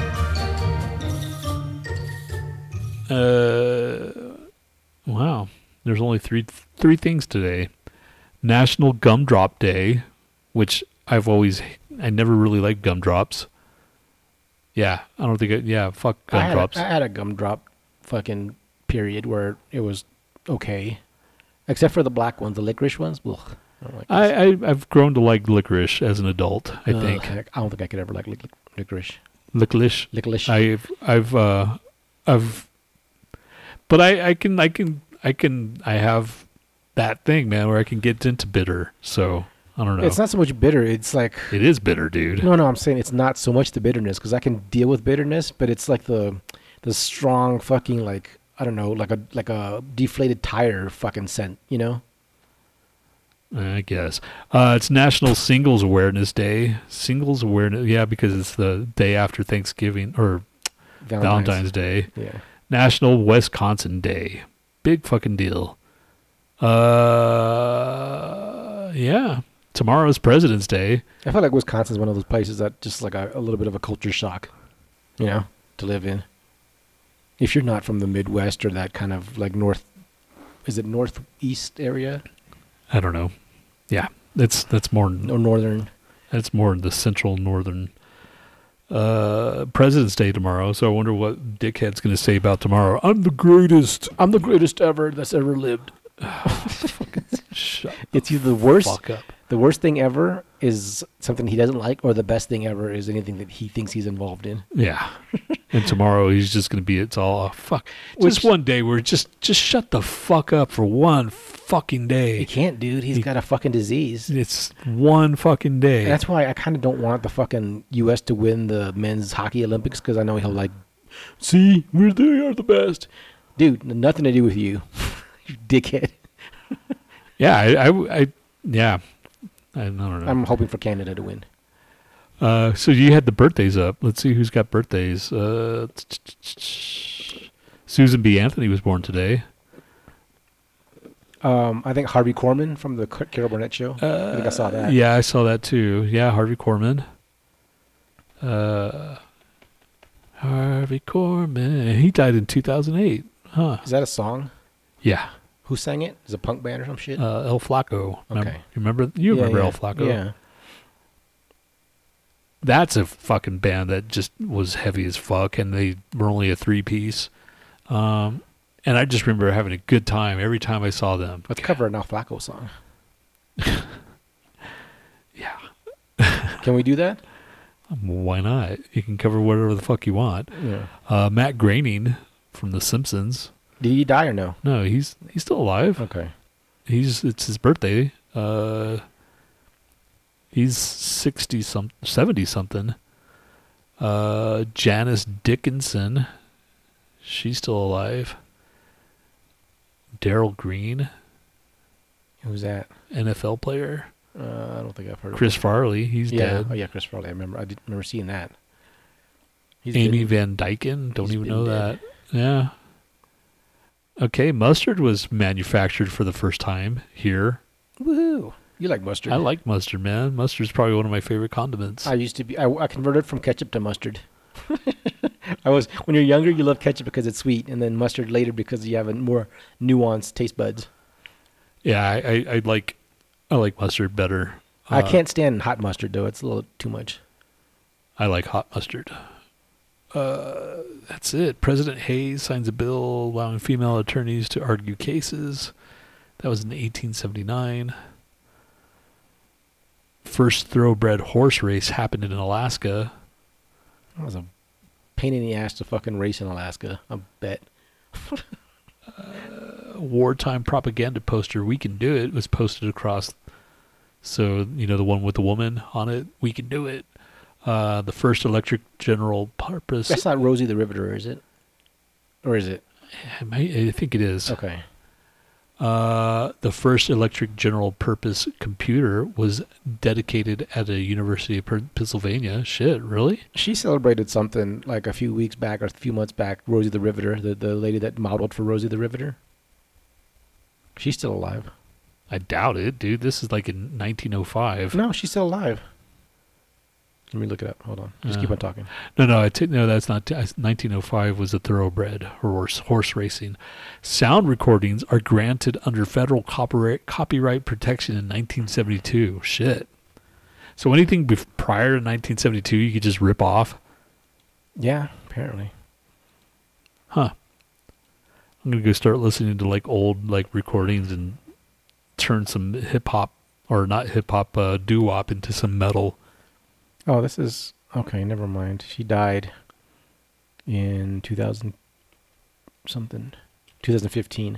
Speaker 1: Uh, wow. There's only three three things today. National Gumdrop Day, which I've always I never really liked gumdrops. Yeah, I don't think it, yeah, fuck
Speaker 2: I had,
Speaker 1: gumdrops.
Speaker 2: a, I had a gumdrop fucking period where it was okay, except for the black ones, the licorice ones. Ugh, I don't like those.
Speaker 1: I, I I've grown to like licorice as an adult, I
Speaker 2: Ugh,
Speaker 1: think.
Speaker 2: heck, I don't think I could ever like lic- licorice.
Speaker 1: Licorice.
Speaker 2: Licorice.
Speaker 1: I've I've uh I've but I I can I can I can I have that thing, man, where I can get into bitter. So I don't know.
Speaker 2: It's not so much bitter. It's like
Speaker 1: It is bitter, dude.
Speaker 2: no, no. I'm saying it's not so much the bitterness because I can deal with bitterness, but it's like the the strong fucking like I don't know, like a like a deflated tire fucking scent, you know?
Speaker 1: I guess. Uh it's National Singles Awareness Day. Singles Awareness, yeah, because it's the day after Thanksgiving or Valentine's, Day.
Speaker 2: Yeah.
Speaker 1: National Wisconsin Day. Big fucking deal. Uh, yeah. Tomorrow's President's Day.
Speaker 2: I feel like Wisconsin's one of those places that just like a, a little bit of a culture shock, you know, to live in. If you're not from the Midwest or that kind of like north, is it northeast area?
Speaker 1: I don't know. Yeah, that's that's more
Speaker 2: Or northern?
Speaker 1: that's more the central northern. Uh, President's Day tomorrow. So I wonder what dickhead's going to say about tomorrow. I'm the greatest.
Speaker 2: I'm the greatest ever that's ever lived.
Speaker 1: Shut
Speaker 2: It's either the worst.
Speaker 1: fuck up.
Speaker 2: The worst thing ever is something he doesn't like, or the best thing ever is anything that he thinks he's involved in.
Speaker 1: Yeah. And tomorrow he's just going to be, it's all, oh, fuck. Just
Speaker 2: Which-
Speaker 1: one day where just, just shut the fuck up for one fucking
Speaker 2: He
Speaker 1: day.
Speaker 2: can't, dude. He's
Speaker 1: He-
Speaker 2: got a fucking disease.
Speaker 1: It's one fucking day.
Speaker 2: And that's why I kind of don't want the fucking U S to win the men's hockey Olympics, because I know he'll like, see, we're they are the best. Dude, nothing to do with you, you dickhead.
Speaker 1: yeah. I, I, I, yeah. I don't know.
Speaker 2: I'm hoping for Canada to win.
Speaker 1: Uh, so you had the birthdays up. Let's see who's got birthdays. Uh, Susan B. Anthony was born today.
Speaker 2: Um, I think Harvey Korman from the Carol Burnett show. I think I saw that.
Speaker 1: Yeah, I saw that too. Yeah, Harvey Korman. Uh, Harvey Korman. He died in two thousand eight. Huh.
Speaker 2: Is that a song?
Speaker 1: Yeah.
Speaker 2: Who sang it? Is it a punk band or some shit?
Speaker 1: Uh, El Flaco. Remember,
Speaker 2: Okay.
Speaker 1: You remember? You
Speaker 2: Yeah,
Speaker 1: remember
Speaker 2: yeah.
Speaker 1: El Flaco?
Speaker 2: Yeah.
Speaker 1: That's a fucking band that just was heavy as fuck, and they were only a three piece. Um, and I just remember having a good time every time I saw them.
Speaker 2: Let's cover an Al Flaco song.
Speaker 1: Yeah.
Speaker 2: Can we do that?
Speaker 1: Why not? You can cover whatever the fuck you want.
Speaker 2: Yeah.
Speaker 1: Uh, Matt Groening from The Simpsons.
Speaker 2: Did he die or no?
Speaker 1: No, he's he's still alive.
Speaker 2: Okay.
Speaker 1: He's it's his birthday. Uh, he's sixty some seventy something. Uh, Janice Dickinson, she's still alive. Daryl Green,
Speaker 2: Who's that?
Speaker 1: N F L player.
Speaker 2: Uh, I don't think I've heard
Speaker 1: Chris
Speaker 2: of him.
Speaker 1: Farley, he's
Speaker 2: Yeah.
Speaker 1: dead.
Speaker 2: Oh, yeah, Chris Farley. I remember. I did remember seeing that. He's
Speaker 1: Amy
Speaker 2: been-
Speaker 1: Van Dyken, don't
Speaker 2: he's
Speaker 1: even
Speaker 2: been
Speaker 1: know
Speaker 2: dead.
Speaker 1: that. Yeah. Okay, mustard was manufactured for the first time here.
Speaker 2: Woohoo! You like mustard?
Speaker 1: I like mustard, man. Mustard's probably one of my favorite condiments.
Speaker 2: I used to be. I, I converted from ketchup to mustard. I was when you're younger, you love ketchup because it's sweet, and then mustard later because you have a more nuanced taste buds.
Speaker 1: Yeah, I, I, I like I like mustard better.
Speaker 2: I
Speaker 1: Uh,
Speaker 2: can't stand hot mustard though; it's a little too much.
Speaker 1: I like hot mustard. Uh, that's it. President Hayes signs a bill allowing female attorneys to argue cases. That was in eighteen seventy-nine. First thoroughbred horse race happened in Alaska.
Speaker 2: That was a pain in the ass to fucking race in Alaska. I bet.
Speaker 1: A wartime propaganda poster, "We Can Do It," was posted across. So, you know, the one with the woman on it, "We can do it." Uh, the first electric general purpose.
Speaker 2: That's not Rosie the Riveter, is it? Or is it?
Speaker 1: I, might, I think it is.
Speaker 2: Okay.
Speaker 1: Uh, the first electric general purpose computer was dedicated at a University of Pen- Pennsylvania. Shit, really?
Speaker 2: She celebrated something like a few weeks back or a few months back. Rosie the Riveter, the, the lady that modeled for Rosie the Riveter. She's still alive.
Speaker 1: I doubt it, dude. This is like in nineteen oh five.
Speaker 2: No, she's still alive. Let me look it up. Hold on. Just
Speaker 1: Uh.
Speaker 2: keep on talking.
Speaker 1: No, no, I t- no, that's not. T- nineteen oh five was a thoroughbred horse horse racing. Sound recordings are granted under federal copyright copyright protection in nineteen seventy-two. Shit. So anything bef- prior to nineteen seventy-two, you could just rip off.
Speaker 2: Yeah, apparently.
Speaker 1: Huh. I'm gonna go start listening to like old like recordings and turn some hip hop or not hip hop uh, doo wop into some metal.
Speaker 2: Oh, this is okay. Never mind. She died in two thousand something, twenty fifteen.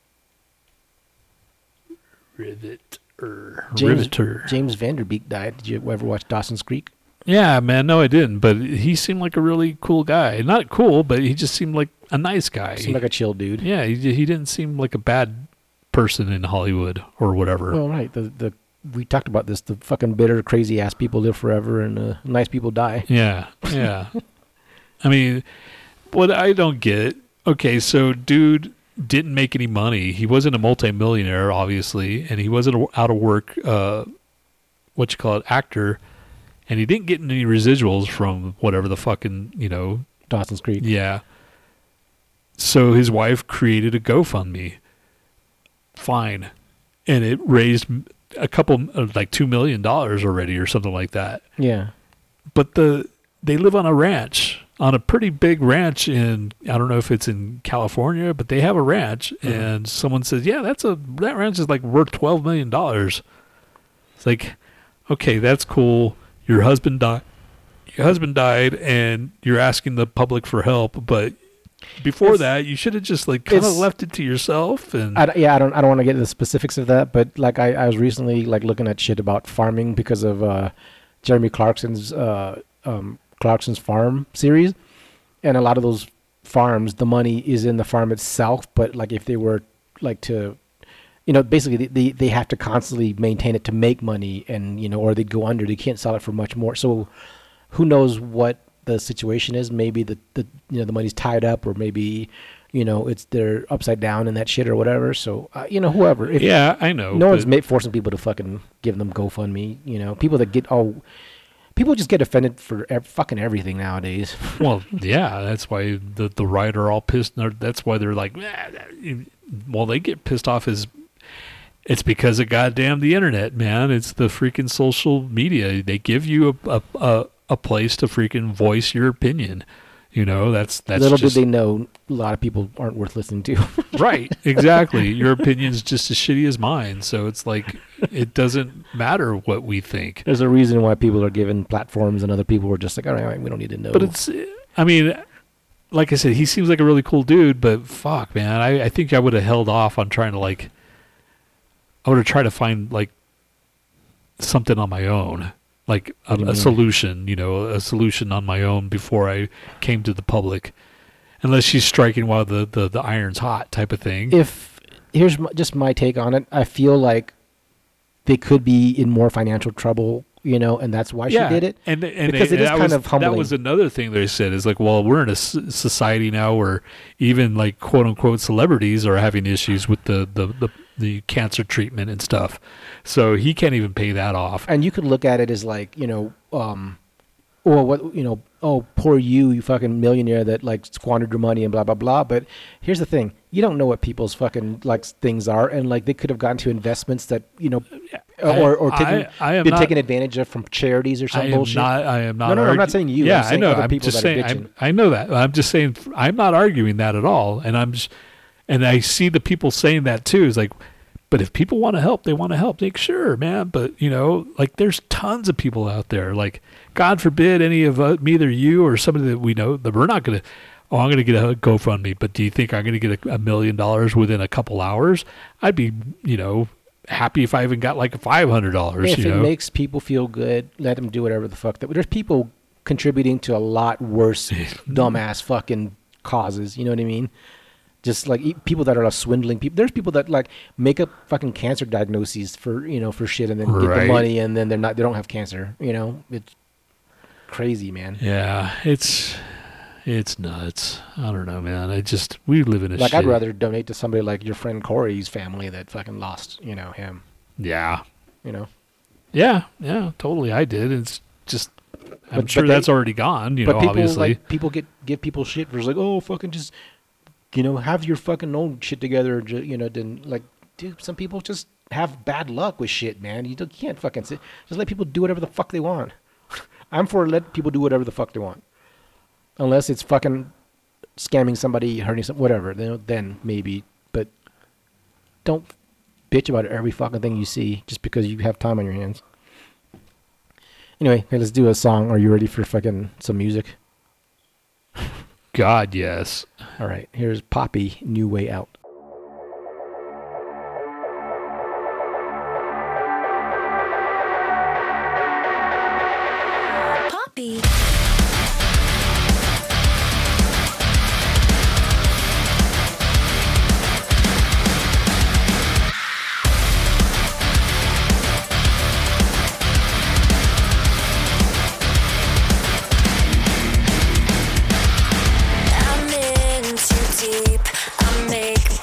Speaker 1: Rivet or
Speaker 2: James,
Speaker 1: Riveter.
Speaker 2: James Vanderbeek died. Did you ever watch Dawson's Creek?
Speaker 1: Yeah, man. No, I didn't. But he seemed like a really cool guy. Not cool, but he just seemed like a nice guy.
Speaker 2: Seemed like a chill dude.
Speaker 1: yeah, he he didn't seem like a bad person in Hollywood or whatever.
Speaker 2: Well, right. The the we talked about this. The fucking bitter, crazy ass people live forever, and uh, nice people die.
Speaker 1: Yeah, yeah. I mean, what I don't get. Okay, so dude didn't make any money. He wasn't a multimillionaire, obviously, and he wasn't a out of work, uh, what you call it, actor, and he didn't get any residuals from whatever the fucking, you know.
Speaker 2: Dawson's Creek.
Speaker 1: Yeah. So his wife created a GoFundMe. Fine. And it raised a couple, like two million dollars already or something like that.
Speaker 2: Yeah.
Speaker 1: But the they live on a ranch, on a pretty big ranch in, I don't know if it's in California, but they have a ranch. Mm-hmm. And someone says, yeah, that's a that ranch is like worth twelve million dollars. It's like, okay, that's cool. Your husband died. Your husband died, and you're asking the public for help. But before
Speaker 2: it's,
Speaker 1: that, you should have just like kind of left it to yourself. And
Speaker 2: I, yeah, I don't, I don't want to get into the specifics of that, but like I, I was recently like looking at shit about farming because of uh, Jeremy Clarkson's uh, um, Clarkson's Farm series, and a lot of those farms, the money is in the farm itself. But like if they were like to, you know, basically they they have to constantly maintain it to make money, and you know, or they'd go under. They can't sell it for much more. So who knows what the situation is? Maybe the, the you know the money's tied up, or maybe you know it's they're upside down in that shit or whatever. So uh, you know whoever. If
Speaker 1: yeah, I know.
Speaker 2: No one's ma- forcing people to fucking give them GoFundMe. You know, people that get all people just get offended for ev- fucking everything nowadays.
Speaker 1: Well, yeah, that's why the the right are all pissed. That's why they're like, well, they get pissed off as. It's because of goddamn the internet, man. It's the freaking social media. They give you a a, a, a place to freaking voice your opinion. You know, that's that's
Speaker 2: little
Speaker 1: just,
Speaker 2: did they know a lot of people aren't worth listening to.
Speaker 1: Right, exactly. Your opinion's just as shitty as mine. So it's like it doesn't matter what we think.
Speaker 2: There's a reason why people are given platforms, and other people are just like, all right, we don't need to know.
Speaker 1: But it's, I mean, like I said, he seems like a really cool dude. But fuck, man, I, I think I would have held off on trying to like. I would have tried to find like something on my own, like a, a solution, you know, a solution on my own before I came to the public, unless she's striking while the, the, the iron's hot type of thing.
Speaker 2: If here's my, just my take on it, I feel like they could be in more financial trouble, you know, and that's why
Speaker 1: yeah.
Speaker 2: she did it.
Speaker 1: And, and
Speaker 2: because
Speaker 1: and
Speaker 2: it is kind
Speaker 1: was,
Speaker 2: of humbling.
Speaker 1: That was another thing they said is like, well, we're in a society now where even like quote unquote celebrities are having issues with the, the, the the cancer treatment and stuff. So he can't even pay that off.
Speaker 2: And you could look at it as like, you know, um, or what, you know, oh, poor you, you fucking millionaire that like squandered your money and blah, blah, blah. But here's the thing. You don't know what people's fucking like things are. And like they could have gone to investments that, you know,
Speaker 1: I,
Speaker 2: or, or taken,
Speaker 1: I, I am
Speaker 2: been
Speaker 1: not,
Speaker 2: taken advantage of from charities or some
Speaker 1: I am
Speaker 2: bullshit.
Speaker 1: Not, I am not.
Speaker 2: No, no, no
Speaker 1: argu-
Speaker 2: I'm not saying you.
Speaker 1: Yeah,
Speaker 2: I'm saying
Speaker 1: I know.
Speaker 2: other
Speaker 1: I'm
Speaker 2: people
Speaker 1: just
Speaker 2: that
Speaker 1: saying,
Speaker 2: are bitching.
Speaker 1: I know that. I'm just saying, I'm not arguing that at all. And I'm just, and I see the people saying that too. It's like, but if people want to help, they want to help. Like, sure, man. But, you know, like there's tons of people out there. Like, God forbid any of us, me or you or somebody that we know, that we're not going to, oh, I'm going to get a GoFundMe. But do you think I'm going to get a, a million dollars within a couple hours? I'd be, you know, happy if I even got like five hundred dollars.
Speaker 2: If
Speaker 1: you
Speaker 2: it
Speaker 1: know?
Speaker 2: makes people feel good, let them do whatever the fuck. That There's people contributing to a lot worse dumbass fucking causes. You know what I mean? Just like e- people that are like swindling people. There's people that like make up fucking cancer diagnoses for, you know, for shit and then
Speaker 1: Right.
Speaker 2: get the money and then they're not, they don't have cancer. You know, it's crazy, man.
Speaker 1: Yeah, it's it's nuts. I don't know, man. I just we live in a
Speaker 2: Like
Speaker 1: shit.
Speaker 2: I'd rather donate to somebody like your friend Corey's family that fucking lost, you know, him.
Speaker 1: Yeah,
Speaker 2: You know.
Speaker 1: yeah, yeah. Totally, I did. It's just I'm
Speaker 2: But-
Speaker 1: sure
Speaker 2: but they-
Speaker 1: that's already gone. You
Speaker 2: but
Speaker 1: know,
Speaker 2: people
Speaker 1: obviously.
Speaker 2: like people get give people shit for like, oh, fucking just, you know, have your fucking own shit together. ju- You know, then like, dude, some people just have bad luck with shit, man. You don't, can't fucking sit. Just let people do whatever the fuck they want. I'm for let people do whatever the fuck they want, unless it's fucking scamming somebody, hurting some, whatever. Then then maybe, but don't bitch about every fucking thing you see just because you have time on your hands. Anyway, hey, let's do a song. Are you ready for fucking some music?
Speaker 1: God, yes.
Speaker 2: All right, here's Poppy, New Way Out.
Speaker 5: Poppy. I'm in too deep. I make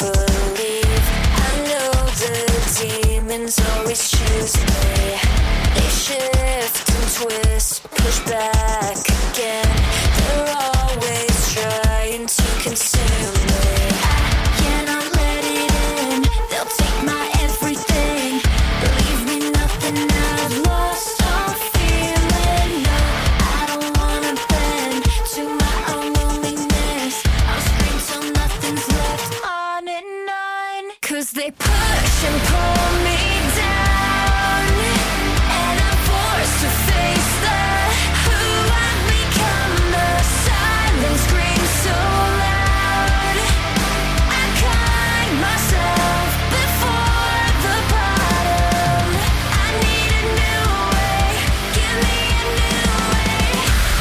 Speaker 5: way. They shift and twist, push back again. They're always trying to consume me. I cannot let it in. They'll take my everything. Leave me nothing. I've lost all feeling. No, I don't wanna bend to my own loneliness. I'll scream till nothing's left. On and on. Cause they push and pull me down, and I'm forced to face the who I've become. The silence screams so loud. I find myself before the bottom. I need a new way. Give me a new way.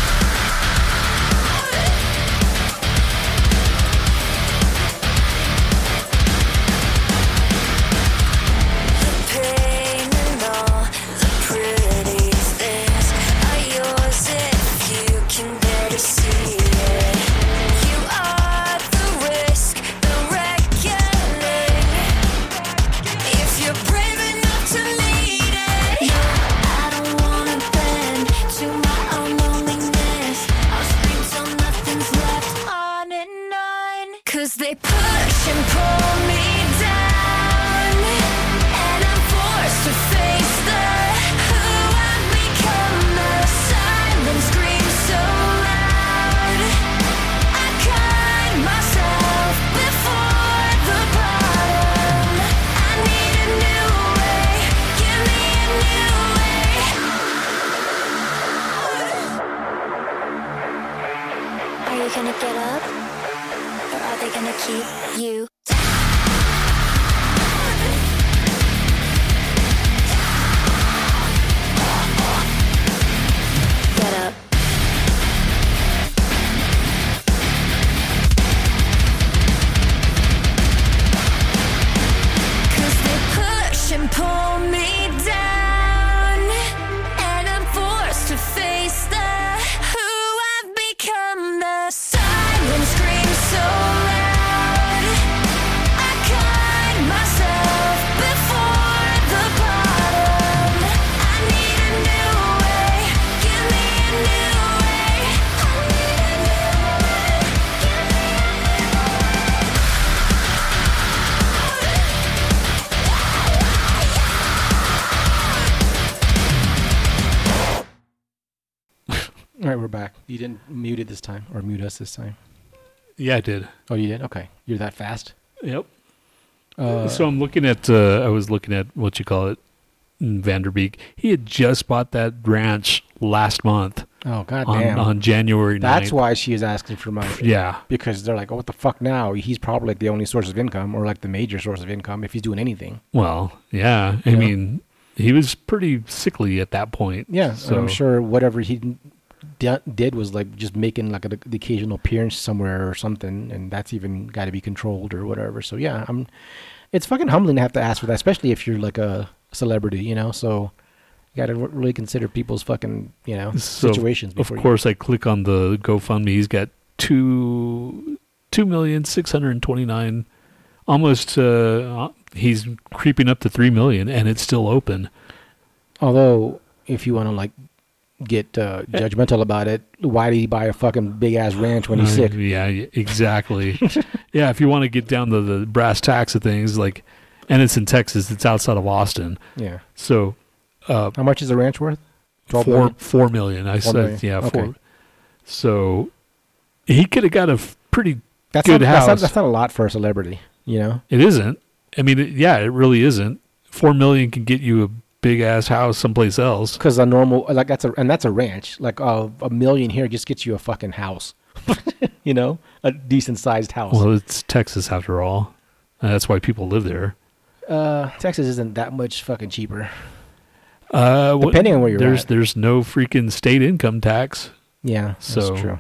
Speaker 5: The pain and all the pretty things are yours if you can bear to see it. You are the risk, the reckoning. If you're brave enough to meet it. No, I don't wanna bend to my own loneliness. I'll scream till nothing's left. On and on. Cause they push and pull me down, and I'm forced to face the who I've become. The silence screams so loud. I find myself before the bottom. I need a new way. Give me a new way. Are you gonna get up? Or are they gonna keep you? Get up. Cause they push and pull me down, and I'm forced to face the who I've become. The silence screams so loud. I find myself before the bottom. I need a new way. Give me a new way. I need a new way. Give me
Speaker 2: All right, we're back. You didn't mute it this time, or mute us this time.
Speaker 1: Yeah, I did.
Speaker 2: Oh, you did? Okay. You're that fast?
Speaker 1: Yep.
Speaker 2: Uh,
Speaker 1: So I'm looking at, uh, I was looking at what you call it, in Vanderbeek. He had just bought that ranch last month
Speaker 2: oh, god
Speaker 1: on,
Speaker 2: damn.
Speaker 1: on January ninth.
Speaker 2: That's why she is asking for money.
Speaker 1: Yeah.
Speaker 2: Because they're like, oh, what the fuck now? He's probably like the only source of income, or like the major source of income if he's doing anything.
Speaker 1: Well, yeah. I
Speaker 2: Yeah.
Speaker 1: mean, he was pretty sickly at that point.
Speaker 2: Yeah,
Speaker 1: So
Speaker 2: and I'm sure whatever he d- did was like just making like a, the occasional appearance somewhere or something, and that's even got to be controlled or whatever. So yeah, I'm. It's fucking humbling to have to ask for that, especially if you're like a celebrity, you know. So you got to really consider people's fucking, you know,
Speaker 1: So,
Speaker 2: situations.
Speaker 1: Of
Speaker 2: Before
Speaker 1: course, I click on the GoFundMe. He's got two two million six hundred twenty nine, almost. Uh, he's creeping up to three million, and it's still open.
Speaker 2: you, although, if you want to like get uh, judgmental about it, why did he buy a fucking big ass ranch when he's
Speaker 1: Uh,
Speaker 2: sick?
Speaker 1: Yeah, y- exactly. Yeah, if you want to get down to the brass tacks of things, like, and it's in Texas, it's outside of Austin.
Speaker 2: Yeah.
Speaker 1: So, uh,
Speaker 2: How much is the ranch worth? Twelve
Speaker 1: four
Speaker 2: million?
Speaker 1: four million. I
Speaker 2: Four
Speaker 1: said,
Speaker 2: million.
Speaker 1: yeah, four.
Speaker 2: Okay.
Speaker 1: So, he could have got a f- pretty
Speaker 2: That's
Speaker 1: good
Speaker 2: not,
Speaker 1: house.
Speaker 2: That's not, that's not a lot for a celebrity, you know.
Speaker 1: It isn't. I mean, it, yeah, it really isn't. Four million can get you a big ass house someplace else.
Speaker 2: Because a normal, like that's a, and that's a ranch. Like uh, a million here just gets you a fucking house, you know, a decent sized house.
Speaker 1: Well, it's Texas after all. And that's why people live there.
Speaker 2: uh, Texas isn't that much fucking cheaper.
Speaker 1: Uh, what-
Speaker 2: Depending on where you're
Speaker 1: there's
Speaker 2: at.
Speaker 1: there's no freaking state income tax.
Speaker 2: Yeah,
Speaker 1: So-
Speaker 2: that's true.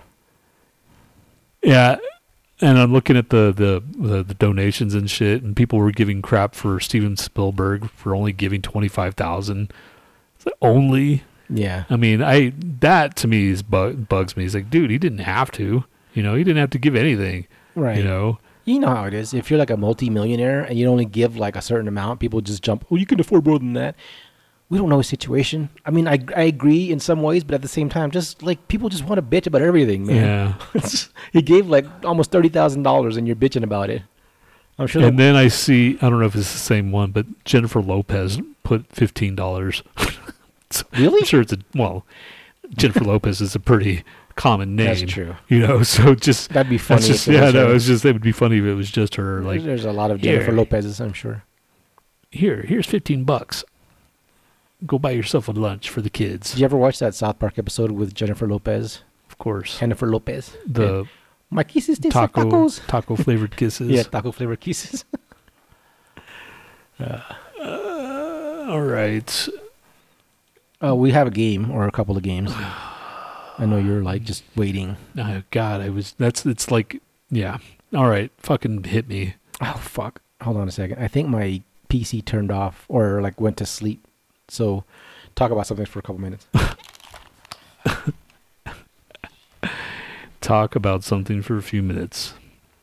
Speaker 1: Yeah, and I'm looking at the, the the the donations and shit, and people were giving crap for Steven Spielberg for only giving twenty five thousand. Only,
Speaker 2: Yeah,
Speaker 1: I mean, I that to me is bug, bugs me. It's like, dude, he didn't have to. You know, he didn't have to give anything.
Speaker 2: right.
Speaker 1: You know,
Speaker 2: You know how it is. If you're like a multi-millionaire and you only give like a certain amount, people just jump. Oh, you can afford more than that. we don't know his situation. I mean, I I agree in some ways, but at the same time, just like people just want to bitch about everything, man.
Speaker 1: Yeah.
Speaker 2: He gave like almost thirty thousand dollars, and you're bitching about it. I'm sure.
Speaker 1: And
Speaker 2: that,
Speaker 1: then I see, I don't know if it's the same one, but Jennifer Lopez put fifteen dollars.
Speaker 2: Really?
Speaker 1: I'm sure it's a, well, Jennifer Lopez is a pretty common name.
Speaker 2: That's true.
Speaker 1: You know, so just,
Speaker 2: That'd be funny.
Speaker 1: that's just,
Speaker 2: if it
Speaker 1: yeah,
Speaker 2: was
Speaker 1: no,
Speaker 2: her.
Speaker 1: it's just, it would be funny if it was just her, like,
Speaker 2: There's a lot of Jennifer
Speaker 1: here.
Speaker 2: Lopez's, I'm sure.
Speaker 1: here, here's fifteen bucks. Go buy yourself a lunch for the kids.
Speaker 2: Did you ever watch that South Park episode with Jennifer Lopez?
Speaker 1: Of course.
Speaker 2: Jennifer Lopez.
Speaker 1: The
Speaker 2: My kisses taste like
Speaker 1: taco,
Speaker 2: tacos.
Speaker 1: taco flavored kisses.
Speaker 2: Yeah, taco flavored kisses.
Speaker 1: Uh, all right.
Speaker 2: Uh, we have a game or a couple of games. I know you're like just waiting.
Speaker 1: Oh, God, I was, that's, it's like, yeah. All right. Fucking hit me.
Speaker 2: Oh, fuck. Hold on a second. I think my P C turned off or like went to sleep. So talk about something for a couple minutes.
Speaker 1: Talk about something for a few minutes.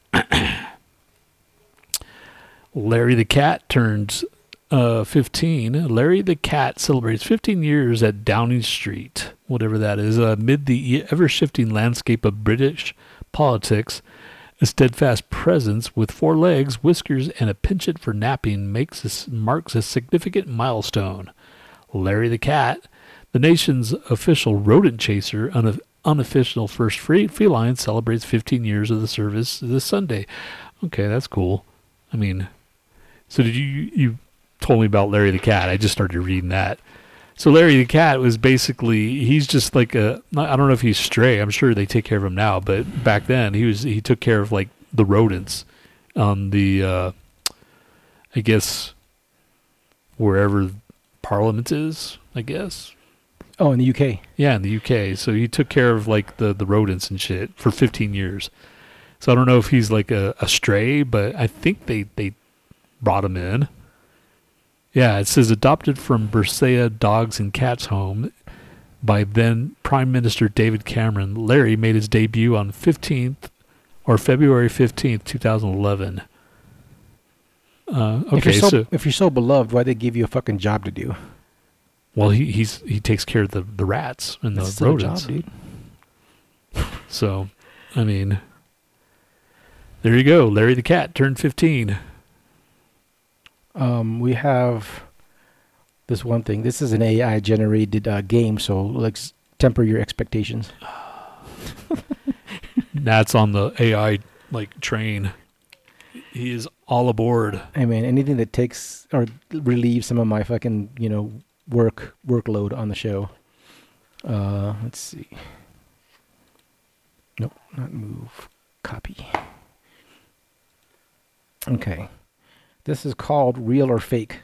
Speaker 1: Larry the Cat turns uh, fifteen. Larry the Cat celebrates fifteen years at Downing Street, whatever that is, amid the ever-shifting landscape of British politics. A steadfast presence with four legs, whiskers, and a penchant for napping makes this, marks a significant milestone. Larry the Cat, the nation's official rodent chaser, un- unofficial first free feline, celebrates fifteen years of the service this Sunday. Okay, that's cool. I mean, so did you you told me about Larry the Cat? I just started reading that. So Larry the Cat was basically, he's just like a, I don't know if he's stray. I'm sure they take care of him now, but back then he was he took care of like the rodents on the, uh, I guess, wherever Parliament is, I guess.
Speaker 2: Oh, in the U K.
Speaker 1: Yeah, in the U K. So he took care of like the, the rodents and shit for fifteen years. So I don't know if he's like a, a stray, but I think they, they brought him in. Yeah, it says adopted from Berkshire Dogs and Cats Home by then Prime Minister David Cameron. Larry made his debut on fifteenth or February fifteenth, two thousand eleven. Uh,
Speaker 2: If
Speaker 1: okay,
Speaker 2: you're so,
Speaker 1: so
Speaker 2: if you're so beloved, why they give you a fucking job to do?
Speaker 1: well, he he's he takes care of the, the rats and the
Speaker 2: That's still a
Speaker 1: rodents.
Speaker 2: job, dude.
Speaker 1: So, I mean, there you go. Larry the Cat turned fifteen.
Speaker 2: Um, we have this one thing. This is an A I generated uh, game, so let's temper your expectations.
Speaker 1: That's on the A I like train. He is all aboard.
Speaker 2: I mean, anything that takes or relieves some of my fucking, you know, work workload on the show. Uh, let's see. Nope, not move. Copy. Okay. This is called Real or Fake.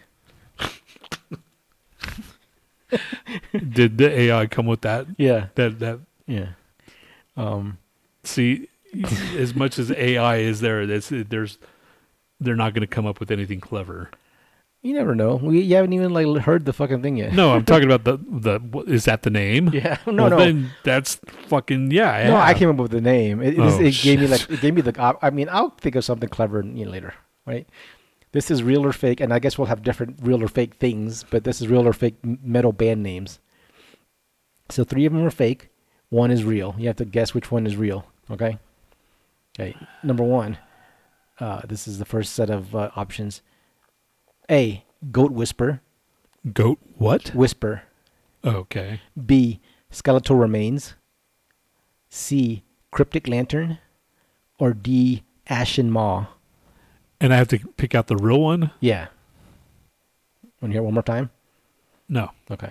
Speaker 1: Did the A I come with that?
Speaker 2: Yeah.
Speaker 1: That that
Speaker 2: Yeah. Um,
Speaker 1: see, as much as A I is there, that's there's they're not going to come up with anything clever.
Speaker 2: you never know. We you haven't even like heard the fucking thing yet.
Speaker 1: No, I'm talking about the the. what- Is that the name?
Speaker 2: Yeah. No,
Speaker 1: Well,
Speaker 2: no.
Speaker 1: Then that's fucking yeah.
Speaker 2: No, I
Speaker 1: yeah.
Speaker 2: came up with the name. It, it, is-
Speaker 1: Oh,
Speaker 2: it gave me
Speaker 1: shit.
Speaker 2: like it gave me the. op- I mean, I'll think of something clever you know, later, right? This is real or fake, and I guess we'll have different real or fake things. But this is real or fake m- metal band names. So three of them are fake. One is real. You have to guess which one is real. Okay. Okay. Number one. Uh, this is the first set of uh, options. A. Goat Whisper.
Speaker 1: Goat what?
Speaker 2: Whisper.
Speaker 1: Okay.
Speaker 2: B. Skeletal Remains. C. Cryptic Lantern. Or D. Ashen Maw.
Speaker 1: And I have to pick out the real one?
Speaker 2: Yeah. Want to hear it one more time?
Speaker 1: No.
Speaker 2: Okay.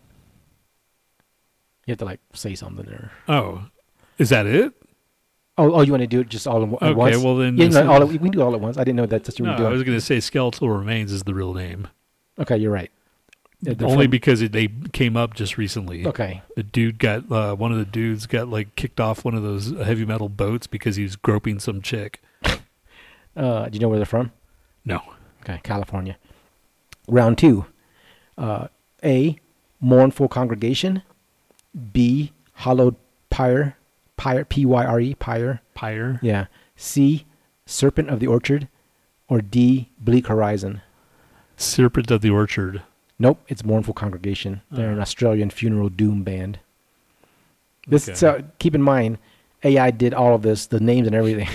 Speaker 2: You have to like say something or.
Speaker 1: Oh, is that it?
Speaker 2: Oh, oh, you want to do it just all at one- at
Speaker 1: Okay,
Speaker 2: once?
Speaker 1: well then
Speaker 2: Yeah,
Speaker 1: this
Speaker 2: no,
Speaker 1: is-
Speaker 2: all at- we can do it all at once. I didn't know that's what you
Speaker 1: No,
Speaker 2: were doing.
Speaker 1: I was going to say Skeletal Remains is the real name.
Speaker 2: Okay, you're right. Yeah, they're
Speaker 1: Only
Speaker 2: from-
Speaker 1: because it, they came up just recently.
Speaker 2: Okay.
Speaker 1: The dude got, uh, one of the dudes got like kicked off one of those heavy metal boats because he was groping some chick.
Speaker 2: Uh, do you know where they're from?
Speaker 1: No.
Speaker 2: Okay, California. Round two. Uh, A. Mournful Congregation. B. Hollowed Pyre. Pyre. P Y R E. Pyre.
Speaker 1: Pyre?
Speaker 2: Yeah. C. Serpent of the Orchard. Or D. Bleak Horizon.
Speaker 1: Serpent of the Orchard.
Speaker 2: Nope, it's Mournful Congregation. They're an
Speaker 1: Oh.
Speaker 2: Australian funeral doom band. This
Speaker 1: Okay.
Speaker 2: so keep in mind, A I did all of this, the names and everything.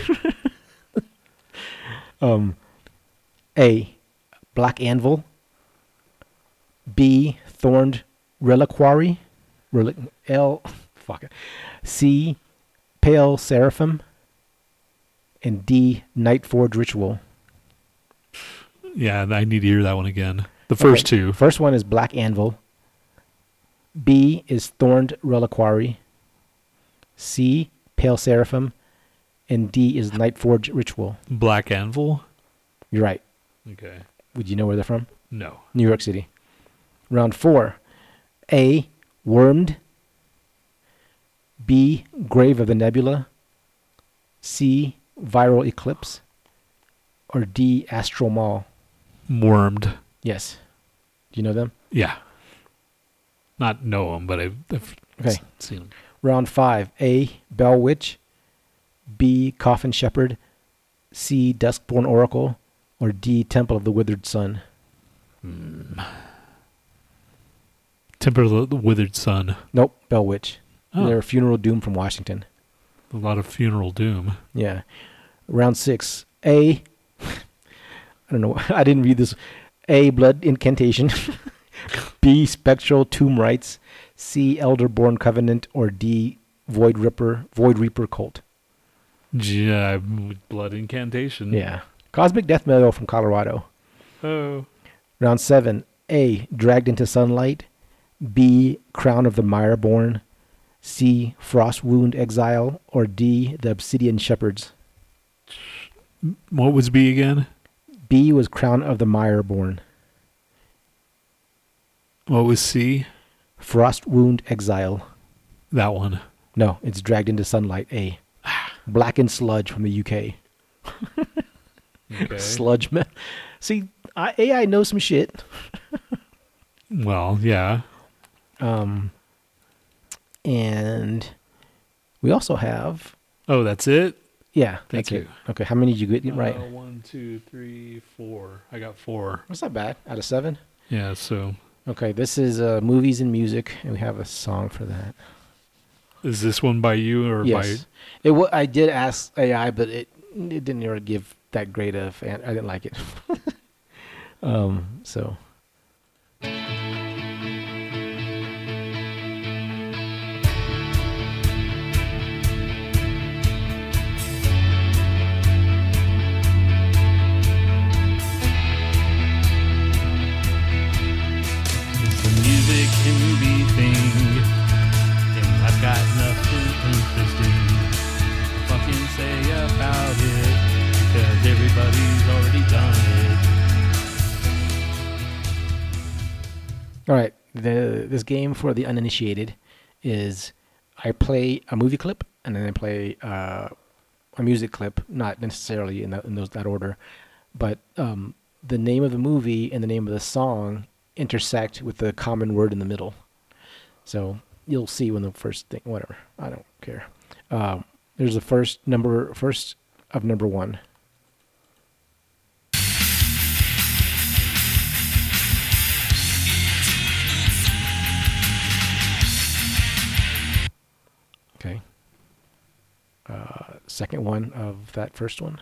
Speaker 2: um, A, Black Anvil. B, Thorned Reliquary. Relic L, fuck it. C, Pale Seraphim. And D, Nightforge Ritual.
Speaker 1: Yeah, I need to hear that one again. The first
Speaker 2: Okay,
Speaker 1: two.
Speaker 2: First one is Black Anvil. B is Thorned Reliquary. C, Pale Seraphim. And D is Nightforge Ritual.
Speaker 1: Black Anvil?
Speaker 2: You're right.
Speaker 1: Okay.
Speaker 2: Would you know where they're from?
Speaker 1: No.
Speaker 2: New York City. Round four. A, Wormed. B, Grave of the Nebula. C, Viral Eclipse. Or D, Astral Mall.
Speaker 1: Wormed.
Speaker 2: Yes. Do you know them?
Speaker 1: Yeah. Not know them, but I've, I've
Speaker 2: Okay.
Speaker 1: s- seen them.
Speaker 2: Round five. A, Bell Witch. B, Coffin Shepherd. C, Duskborn Oracle. Or D, Temple of the Withered Sun.
Speaker 1: Temper of the, the Withered Sun.
Speaker 2: Nope, Bell Witch.
Speaker 1: Oh.
Speaker 2: They're Funeral Doom from Washington.
Speaker 1: A lot of funeral doom.
Speaker 2: Yeah. Round six. A. I don't know. I didn't read this. A. Blood Incantation. B. Spectral Tomb Rites. C. Elderborn Covenant. Or D. Void Ripper. Void Reaper Cult.
Speaker 1: Yeah, blood incantation.
Speaker 2: Yeah. Cosmic Death Metal from Colorado.
Speaker 1: Oh.
Speaker 2: Round seven. A. Dragged into Sunlight. B. Crown of the Mireborn. C. Frost Wound Exile. Or D. The Obsidian Shepherds.
Speaker 1: What was B again?
Speaker 2: B was Crown of the Mireborn.
Speaker 1: What was C?
Speaker 2: Frost Wound Exile.
Speaker 1: That one.
Speaker 2: No, it's Dragged into Sunlight. A. Blackened Sludge from the U K.
Speaker 1: Okay.
Speaker 2: Sludge. Me- See, I, A I knows some shit.
Speaker 1: Well, yeah.
Speaker 2: Um, and we also have.
Speaker 1: Oh, that's it?
Speaker 2: Yeah,
Speaker 1: Thank
Speaker 2: that's
Speaker 1: you.
Speaker 2: it. Okay, how many did you get right?
Speaker 1: Uh, one, two, three, four. I got four.
Speaker 2: That's not bad. Out of seven.
Speaker 1: Yeah, so
Speaker 2: Okay, this is uh, movies and music, and we have a song for that.
Speaker 1: is this one by you or
Speaker 2: Yes, it. W- I did ask A I, but it it didn't really give that great of. An- I didn't like it. um. So.
Speaker 1: It's the music and movie thing, and I've got nothing interesting to fucking say about it because everybody's already done it.
Speaker 2: All right. The this game for the uninitiated is I play a movie clip and then I play uh, a music clip, not necessarily in, that, in those that order, but um, the name of the movie and the name of the song intersect with the common word in the middle. So you'll see when the first thing, whatever. I don't care. Um, there's the first number, first of number one. Okay. Uh, second one of that first one.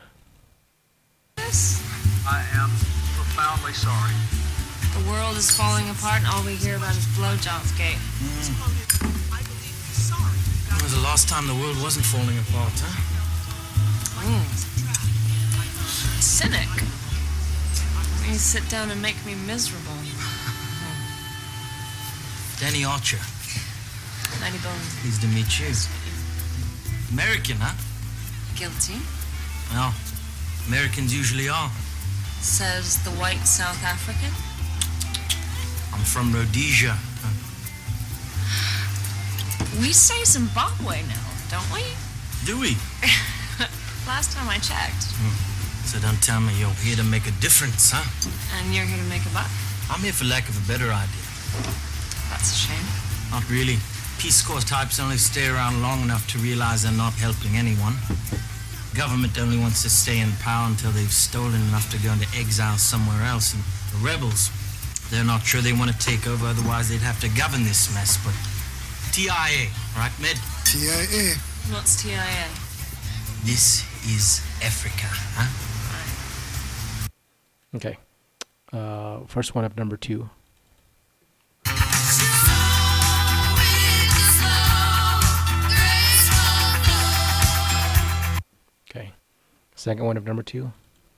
Speaker 6: I am profoundly sorry.
Speaker 7: The world is falling apart and all we hear about is blowjobs gate.
Speaker 6: When was the last time the world wasn't falling apart, huh?
Speaker 7: Cynic. You sit down and make me miserable.
Speaker 6: Danny Archer,
Speaker 7: Nighty Bone.
Speaker 6: pleased to meet you. American, huh?
Speaker 7: Guilty.
Speaker 6: Well, Americans usually are.
Speaker 7: Says the white South African.
Speaker 6: I'm from Rhodesia.
Speaker 7: We say Zimbabwe now, don't we?
Speaker 6: Do we?
Speaker 7: Last time I checked.
Speaker 6: So don't tell me you're here to make a difference, huh?
Speaker 7: And you're here to make a buck?
Speaker 6: I'm here for lack of a better idea.
Speaker 7: That's a shame.
Speaker 6: Not really. Peace Corps types only stay around long enough to realize they're not helping anyone. Government only wants to stay in power until they've stolen enough to go into exile somewhere else. And the rebels, They're not sure they want to take over, otherwise they'd have to govern this mess, but T I A, right, Med?
Speaker 8: T I A.
Speaker 7: What's T I A?
Speaker 6: This is Africa, huh?
Speaker 2: Okay. Uh, first one of number two. Okay. Second one of number two.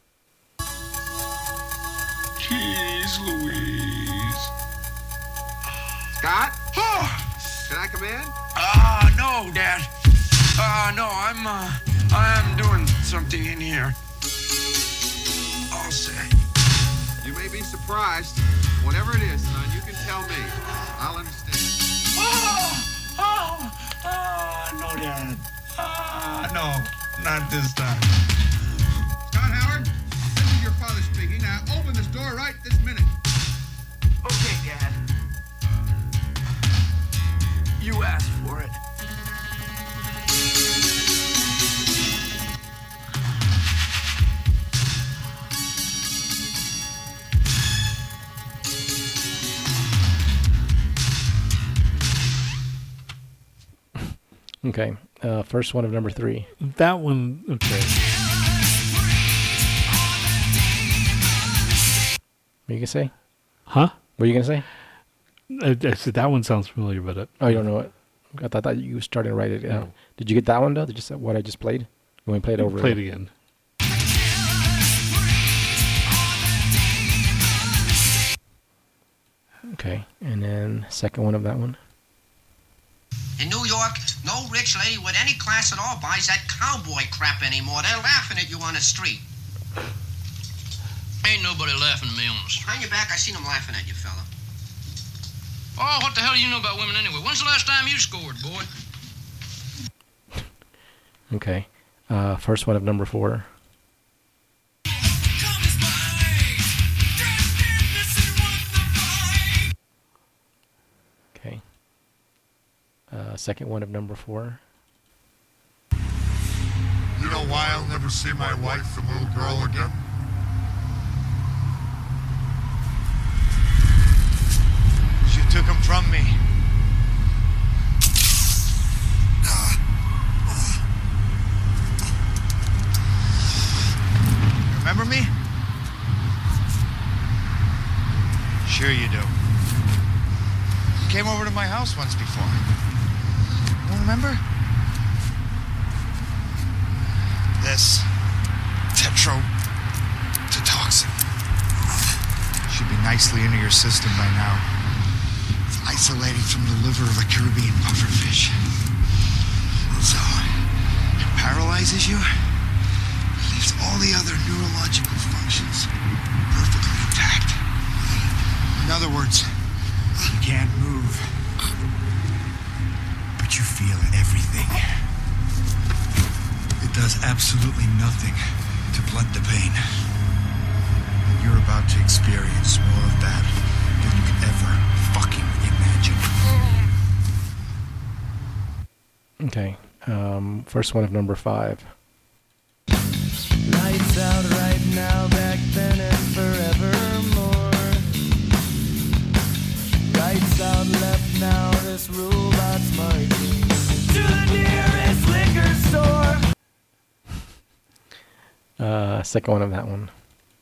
Speaker 8: Jeez Louise.
Speaker 9: Scott? Can I come in?
Speaker 10: Ah, uh, no, Dad. Uh, no, I'm, uh, I'm doing something in here. I'll say.
Speaker 9: You may be surprised. Whatever it is, son, you can tell me. I'll understand.
Speaker 10: Oh, oh, oh, no, Dad. Ah, uh, no, not this time.
Speaker 9: Scott Howard, this is your father speaking. Now open this door right this minute.
Speaker 10: Okay, Dad. You asked for it.
Speaker 2: Okay. Uh, first one of number three.
Speaker 1: That one, okay.
Speaker 2: What are you gonna say?
Speaker 1: Huh?
Speaker 2: What are you gonna say?
Speaker 1: I, I said that one sounds familiar, but it,
Speaker 2: Oh, you don't know it. I thought that you were starting to write it down.
Speaker 1: No.
Speaker 2: Did you get that one though? Did you say what I just played? You want me to play it over?
Speaker 1: play it again.
Speaker 2: Okay. And then second one of that one.
Speaker 11: In New York, no rich lady with any class at all buys that cowboy crap anymore. They're laughing at you on the street.
Speaker 6: Ain't nobody laughing at me on the street.
Speaker 11: Behind your back, I seen them laughing at you, fella.
Speaker 6: Oh, what the hell do you know about women anyway? When's the last time you scored, boy?
Speaker 2: Okay. Uh, first one of number four. Okay. Uh, second one of number four.
Speaker 8: You know why I'll never see my wife and little girl again?
Speaker 10: You took him from me. Remember me? Sure you do. You came over to my house once before. You don't remember? This tetrodotoxin should be nicely into your system by now. It's isolated from the liver of a Caribbean pufferfish. So, it paralyzes you, leaves all the other neurological functions perfectly intact. In other words, you can't move, but you feel everything. It does absolutely nothing to blunt the pain. You're about to experience more of that than you could ever fucking imagine.
Speaker 2: Okay. Um, first one of number five.
Speaker 12: Lights out right now, back then and forevermore. Lights out left now, this robot's marching to the nearest liquor store.
Speaker 2: Uh, second one of that one.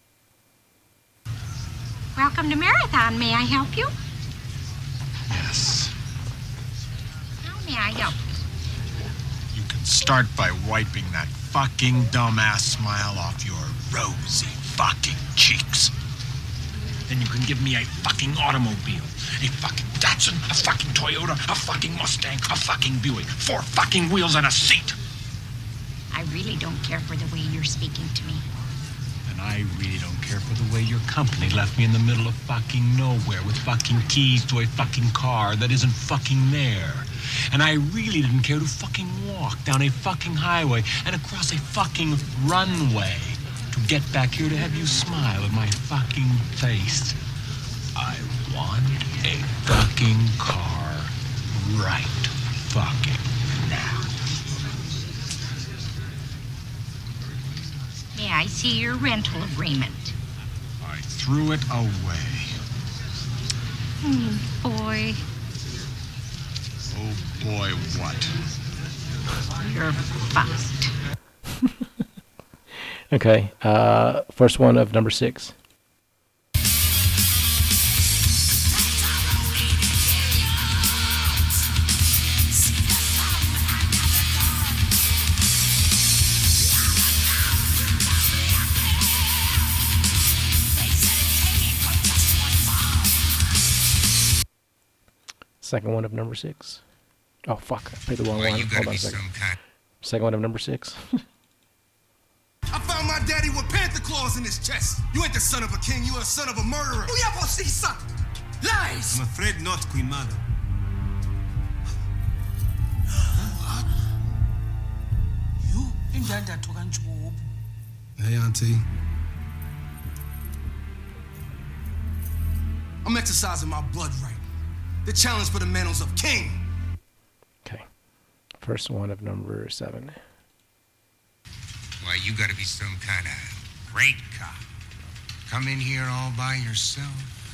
Speaker 13: Welcome to Marathon. May I help you?
Speaker 10: Yes.
Speaker 13: How may I help you?
Speaker 10: You can start by wiping that fucking dumbass smile off your rosy fucking cheeks.
Speaker 14: Then you can give me a fucking automobile. A fucking Datsun, a fucking Toyota, a fucking Mustang, a fucking Buick. Four fucking wheels and a seat.
Speaker 13: I really don't care for the way you're speaking to me.
Speaker 14: And I really don't care for the way your company left me in the middle of fucking nowhere with fucking keys to a fucking car that isn't fucking there. And I really didn't care to fucking walk down a fucking highway and across a fucking runway to get back here to have you smile at my fucking face. I want a fucking car right fucking now.
Speaker 13: May I see your rental agreement?
Speaker 14: I threw it away.
Speaker 13: Oh, boy.
Speaker 8: Oh boy, what?
Speaker 13: You're fucked.
Speaker 2: Okay. Uh, first one of number six. Second one of number six. Oh, fuck. I played the wrong
Speaker 15: Well,
Speaker 2: one.
Speaker 15: you gotta
Speaker 2: Hold on a
Speaker 15: be
Speaker 2: second.
Speaker 15: some kind.
Speaker 2: Second one of number six.
Speaker 16: I found my daddy with panther claws in his chest. You ain't the son of a king, you a son of a murderer. Voy a postiza. Lies!
Speaker 17: I'm afraid not, Queen Mother.
Speaker 16: What? You? Indanda toka nchubu.
Speaker 17: Hey, Auntie.
Speaker 16: I'm exercising my blood right. The challenge for the mantles of king.
Speaker 2: Okay. First one of number seven.
Speaker 15: Why, you gotta be some kind of great cop. Come in here all by yourself.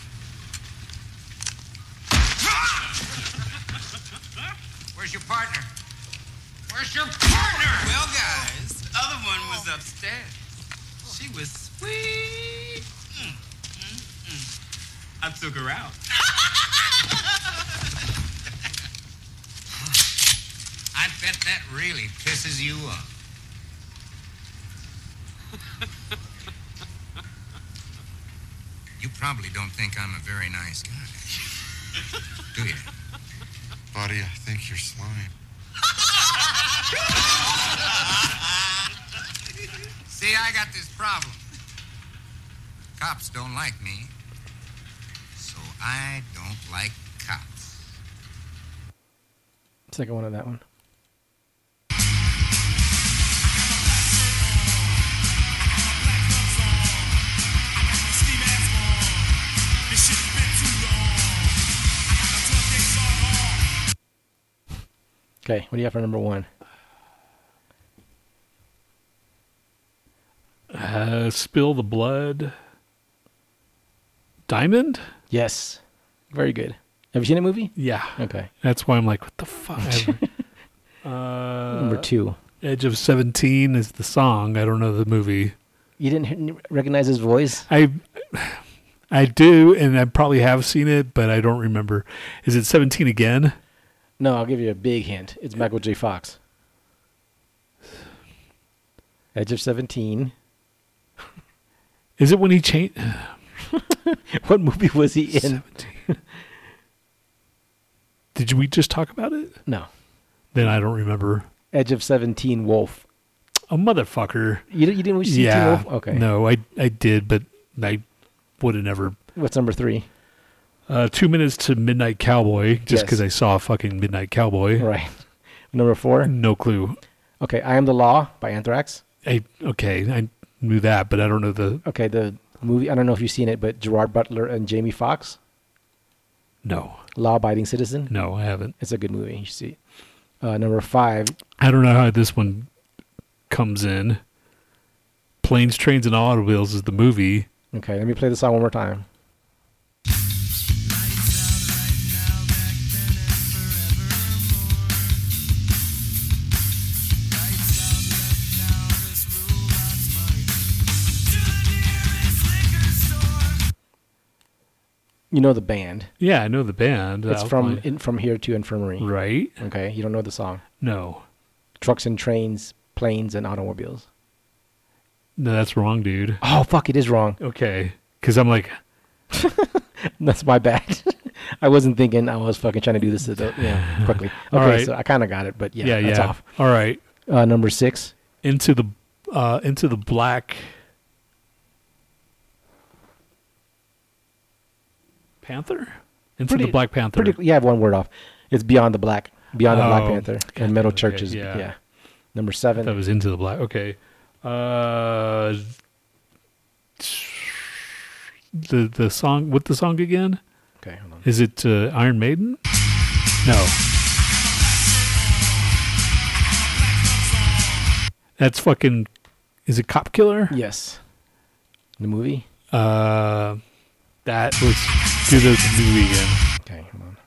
Speaker 15: Where's your partner? Where's your partner?
Speaker 18: Well, guys, the other one was upstairs. She was sweet. Mm, mm, mm. I took her out.
Speaker 15: I bet that really pisses you off. You probably don't think I'm a very nice guy, do you?
Speaker 8: Buddy, I think you're slime.
Speaker 15: See, I got this problem. Cops don't like me, so I don't like cops.
Speaker 2: Second one of that one. Okay, what do you have for number one?
Speaker 1: Uh, Spill the Blood. Diamond?
Speaker 2: Yes. Very good. Have you seen the movie?
Speaker 1: Yeah.
Speaker 2: Okay.
Speaker 1: That's why I'm like, what the fuck? uh,
Speaker 2: Number two.
Speaker 1: Edge of seventeen is the song. I don't know the movie.
Speaker 2: You didn't h- recognize his voice?
Speaker 1: I I do, and I probably have seen it, but I don't remember. Is it seventeen again?
Speaker 2: No, I'll give you a big hint. It's Michael J. Fox. Edge of seventeen.
Speaker 1: Is it when he changed?
Speaker 2: What movie was he in?
Speaker 1: seventeen. Did we just talk about it?
Speaker 2: No.
Speaker 1: Then I don't remember.
Speaker 2: Edge of seventeen Wolf.
Speaker 1: A motherfucker.
Speaker 2: You, you didn't see
Speaker 1: yeah.
Speaker 2: Teen Wolf? Okay.
Speaker 1: No, I I did, but I would have never.
Speaker 2: What's number three?
Speaker 1: Uh, two minutes to Midnight Cowboy, just
Speaker 2: Yes.
Speaker 1: because I saw fucking Midnight Cowboy.
Speaker 2: Right. Number four?
Speaker 1: No clue.
Speaker 2: Okay, I Am the Law by Anthrax.
Speaker 1: I, okay, I knew that, but I don't know the...
Speaker 2: Okay, the movie, I don't know if you've seen it, but Gerard Butler and Jamie Foxx.
Speaker 1: No.
Speaker 2: Law Abiding Citizen.
Speaker 1: No, I haven't.
Speaker 2: It's a good movie. You should see it. Uh, number five.
Speaker 1: I don't know how this one comes in. Planes, Trains, and Automobiles is the movie.
Speaker 2: Okay, let me play the song one more time. You know the band.
Speaker 1: Yeah, I know the band.
Speaker 2: It's
Speaker 1: I'll
Speaker 2: from
Speaker 1: play-
Speaker 2: in, From Here to Infirmary.
Speaker 1: Right.
Speaker 2: Okay, you don't know the song.
Speaker 1: No.
Speaker 2: Trucks and Trains, Planes and Automobiles.
Speaker 1: No, that's wrong, dude.
Speaker 2: Oh, fuck, it is wrong.
Speaker 1: Okay. Because I'm like...
Speaker 2: That's my bad. I wasn't thinking. I was fucking trying to do this to the, yeah, quickly. Okay,
Speaker 1: All right.
Speaker 2: so I kind of got it, but yeah,
Speaker 1: yeah,
Speaker 2: that's
Speaker 1: yeah.
Speaker 2: off.
Speaker 1: All right.
Speaker 2: Uh, number six.
Speaker 1: Into the uh, Into the Black Panther? Into the Black Panther.
Speaker 2: Pretty, yeah, I have one word off. It's Beyond the Black. Beyond the Black
Speaker 1: Oh,
Speaker 2: Panther.
Speaker 1: God,
Speaker 2: And Metal
Speaker 1: okay,
Speaker 2: Churches.
Speaker 1: yeah.
Speaker 2: Yeah. Number seven.
Speaker 1: That was Into the Black. Okay. Uh, the the song. What the song again?
Speaker 2: Okay, hold on.
Speaker 1: Is it uh, Iron Maiden? No. That's fucking. Is it Cop Killer?
Speaker 2: Yes. The movie.
Speaker 1: Uh, that was. Do the movie again.
Speaker 2: Okay, hold on.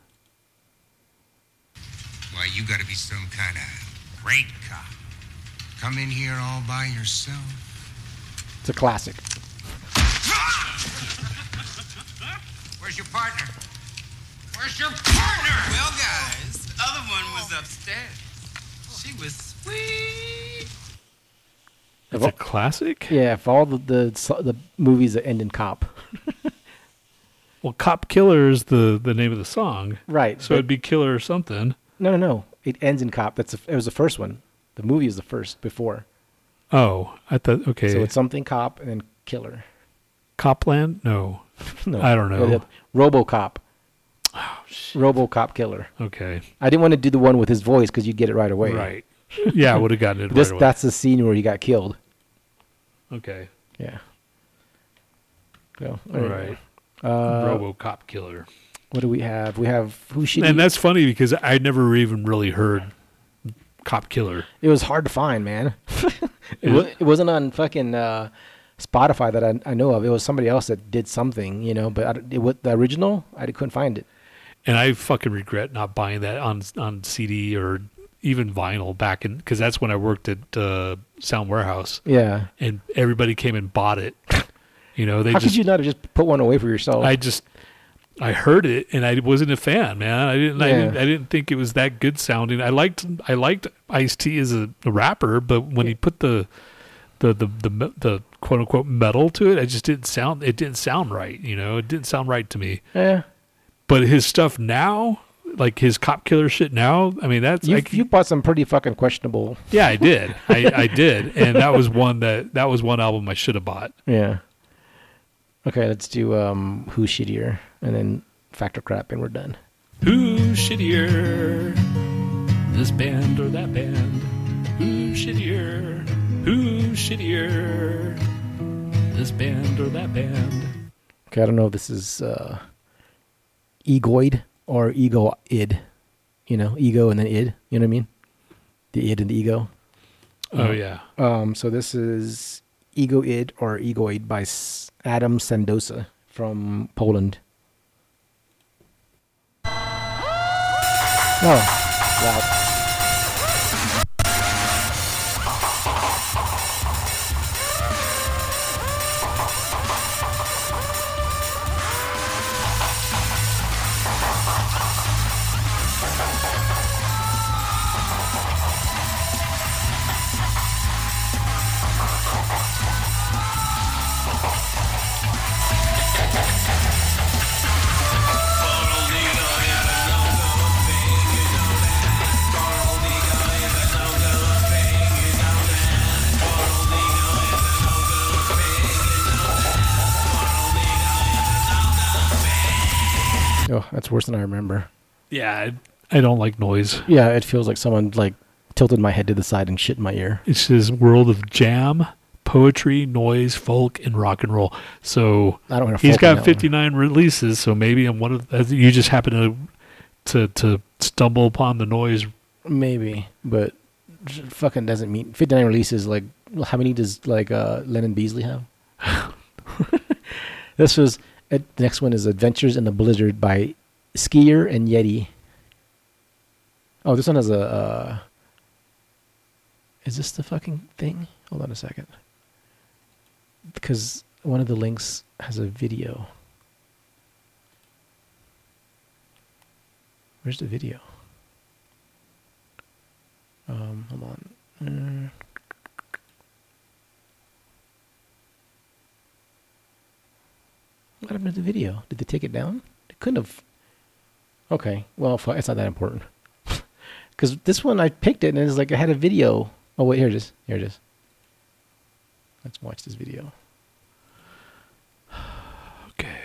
Speaker 15: Why, you gotta be some kind of great cop. Come in here all by yourself.
Speaker 2: It's a classic.
Speaker 15: Where's your partner? Where's your partner?
Speaker 18: Well, guys, the other one was upstairs. She was sweet.
Speaker 1: It's a classic?
Speaker 2: Yeah, for all the, the so- the movies that end in cop.
Speaker 1: Well, Cop Killer is the, the name of the song.
Speaker 2: Right.
Speaker 1: So it'd be Killer or something.
Speaker 2: No, no, no. It ends in cop. That's a, it was the first one. The movie is the first before.
Speaker 1: Oh, I thought, okay.
Speaker 2: So it's something cop and then killer.
Speaker 1: Copland? No.
Speaker 2: No.
Speaker 1: I don't know.
Speaker 2: RoboCop. Oh, shit. RoboCop killer.
Speaker 1: Okay.
Speaker 2: I didn't want to do the one with his voice because you'd get it right away.
Speaker 1: Right. Yeah, I would have gotten it
Speaker 2: this,
Speaker 1: right away.
Speaker 2: That's the scene where he got killed.
Speaker 1: Okay.
Speaker 2: Yeah. So,
Speaker 1: All
Speaker 2: anyway.
Speaker 1: right.
Speaker 2: Uh,
Speaker 1: RoboCop Killer.
Speaker 2: What do we have? We have who should
Speaker 1: And that's funny because I never even really heard Cop Killer.
Speaker 2: It was hard to find, man. it, was, it wasn't on fucking uh, Spotify that I, I know of. It was somebody else that did something, you know. But I, it, what the original, I couldn't find it.
Speaker 1: And I fucking regret not buying that on on C D or even vinyl back in, because that's when I worked at uh, Sound Warehouse.
Speaker 2: Yeah.
Speaker 1: And everybody came and bought it. You know, they
Speaker 2: How
Speaker 1: just,
Speaker 2: could you not have just put one away for yourself?
Speaker 1: I just, I heard it and I wasn't a fan, man. I didn't, I
Speaker 2: Yeah.
Speaker 1: didn't, I didn't think it was that good sounding. I liked, I liked Ice-T as a, a rapper, but when he put the, the, the, the, the, the quote unquote metal to it, I just didn't sound, it didn't sound right. You know, it didn't sound right to me.
Speaker 2: Yeah.
Speaker 1: But his stuff now, like his Cop Killer shit now, I mean, that's,
Speaker 2: You,
Speaker 1: I,
Speaker 2: you bought some pretty fucking questionable.
Speaker 1: yeah, I did. I, I did. And that was one that, that was one album I should have bought.
Speaker 2: Yeah. Okay, let's do um, Who's Shittier and then Factor Crap and we're done.
Speaker 1: Who's shittier? This band or that band? Who's shittier? Who's shittier? This band or that band?
Speaker 2: Okay, I don't know if this is uh, egoid or ego-id. You know, ego and then id. You know what I mean? The id and the ego.
Speaker 1: Oh, yeah.
Speaker 2: Um, so this is Ego-id or Egoid by S- Adam Sandosa from Poland. Oh, wow. Oh, that's worse than I remember.
Speaker 1: Yeah, I, I don't like noise.
Speaker 2: Yeah, it feels like someone like tilted my head to the side and shit in my ear.
Speaker 1: It's this world of jam, poetry, noise, folk, and rock and roll. So
Speaker 2: I don't hear
Speaker 1: he's
Speaker 2: folk in
Speaker 1: got
Speaker 2: that
Speaker 1: fifty-nine releases. So maybe I'm one of the, you just happen to to to stumble upon the noise.
Speaker 2: Maybe, but it fucking doesn't mean fifty-nine releases. Like, how many does like uh, Lennon Beasley have? This was uh, the next one is Adventures in the Blizzard by Skier and Yeti. Oh, this one has a. Uh, is this the fucking thing? Hold on a second. Because one of the links has a video. Where's the video? Um, hold on. Uh, what happened to the video? Did they take it down? They couldn't have. Okay, well, fu- it's not that important. Because this one, I picked it and it's like I had a video. Oh, wait, here it is. Here it is. Let's watch this video.
Speaker 1: Okay.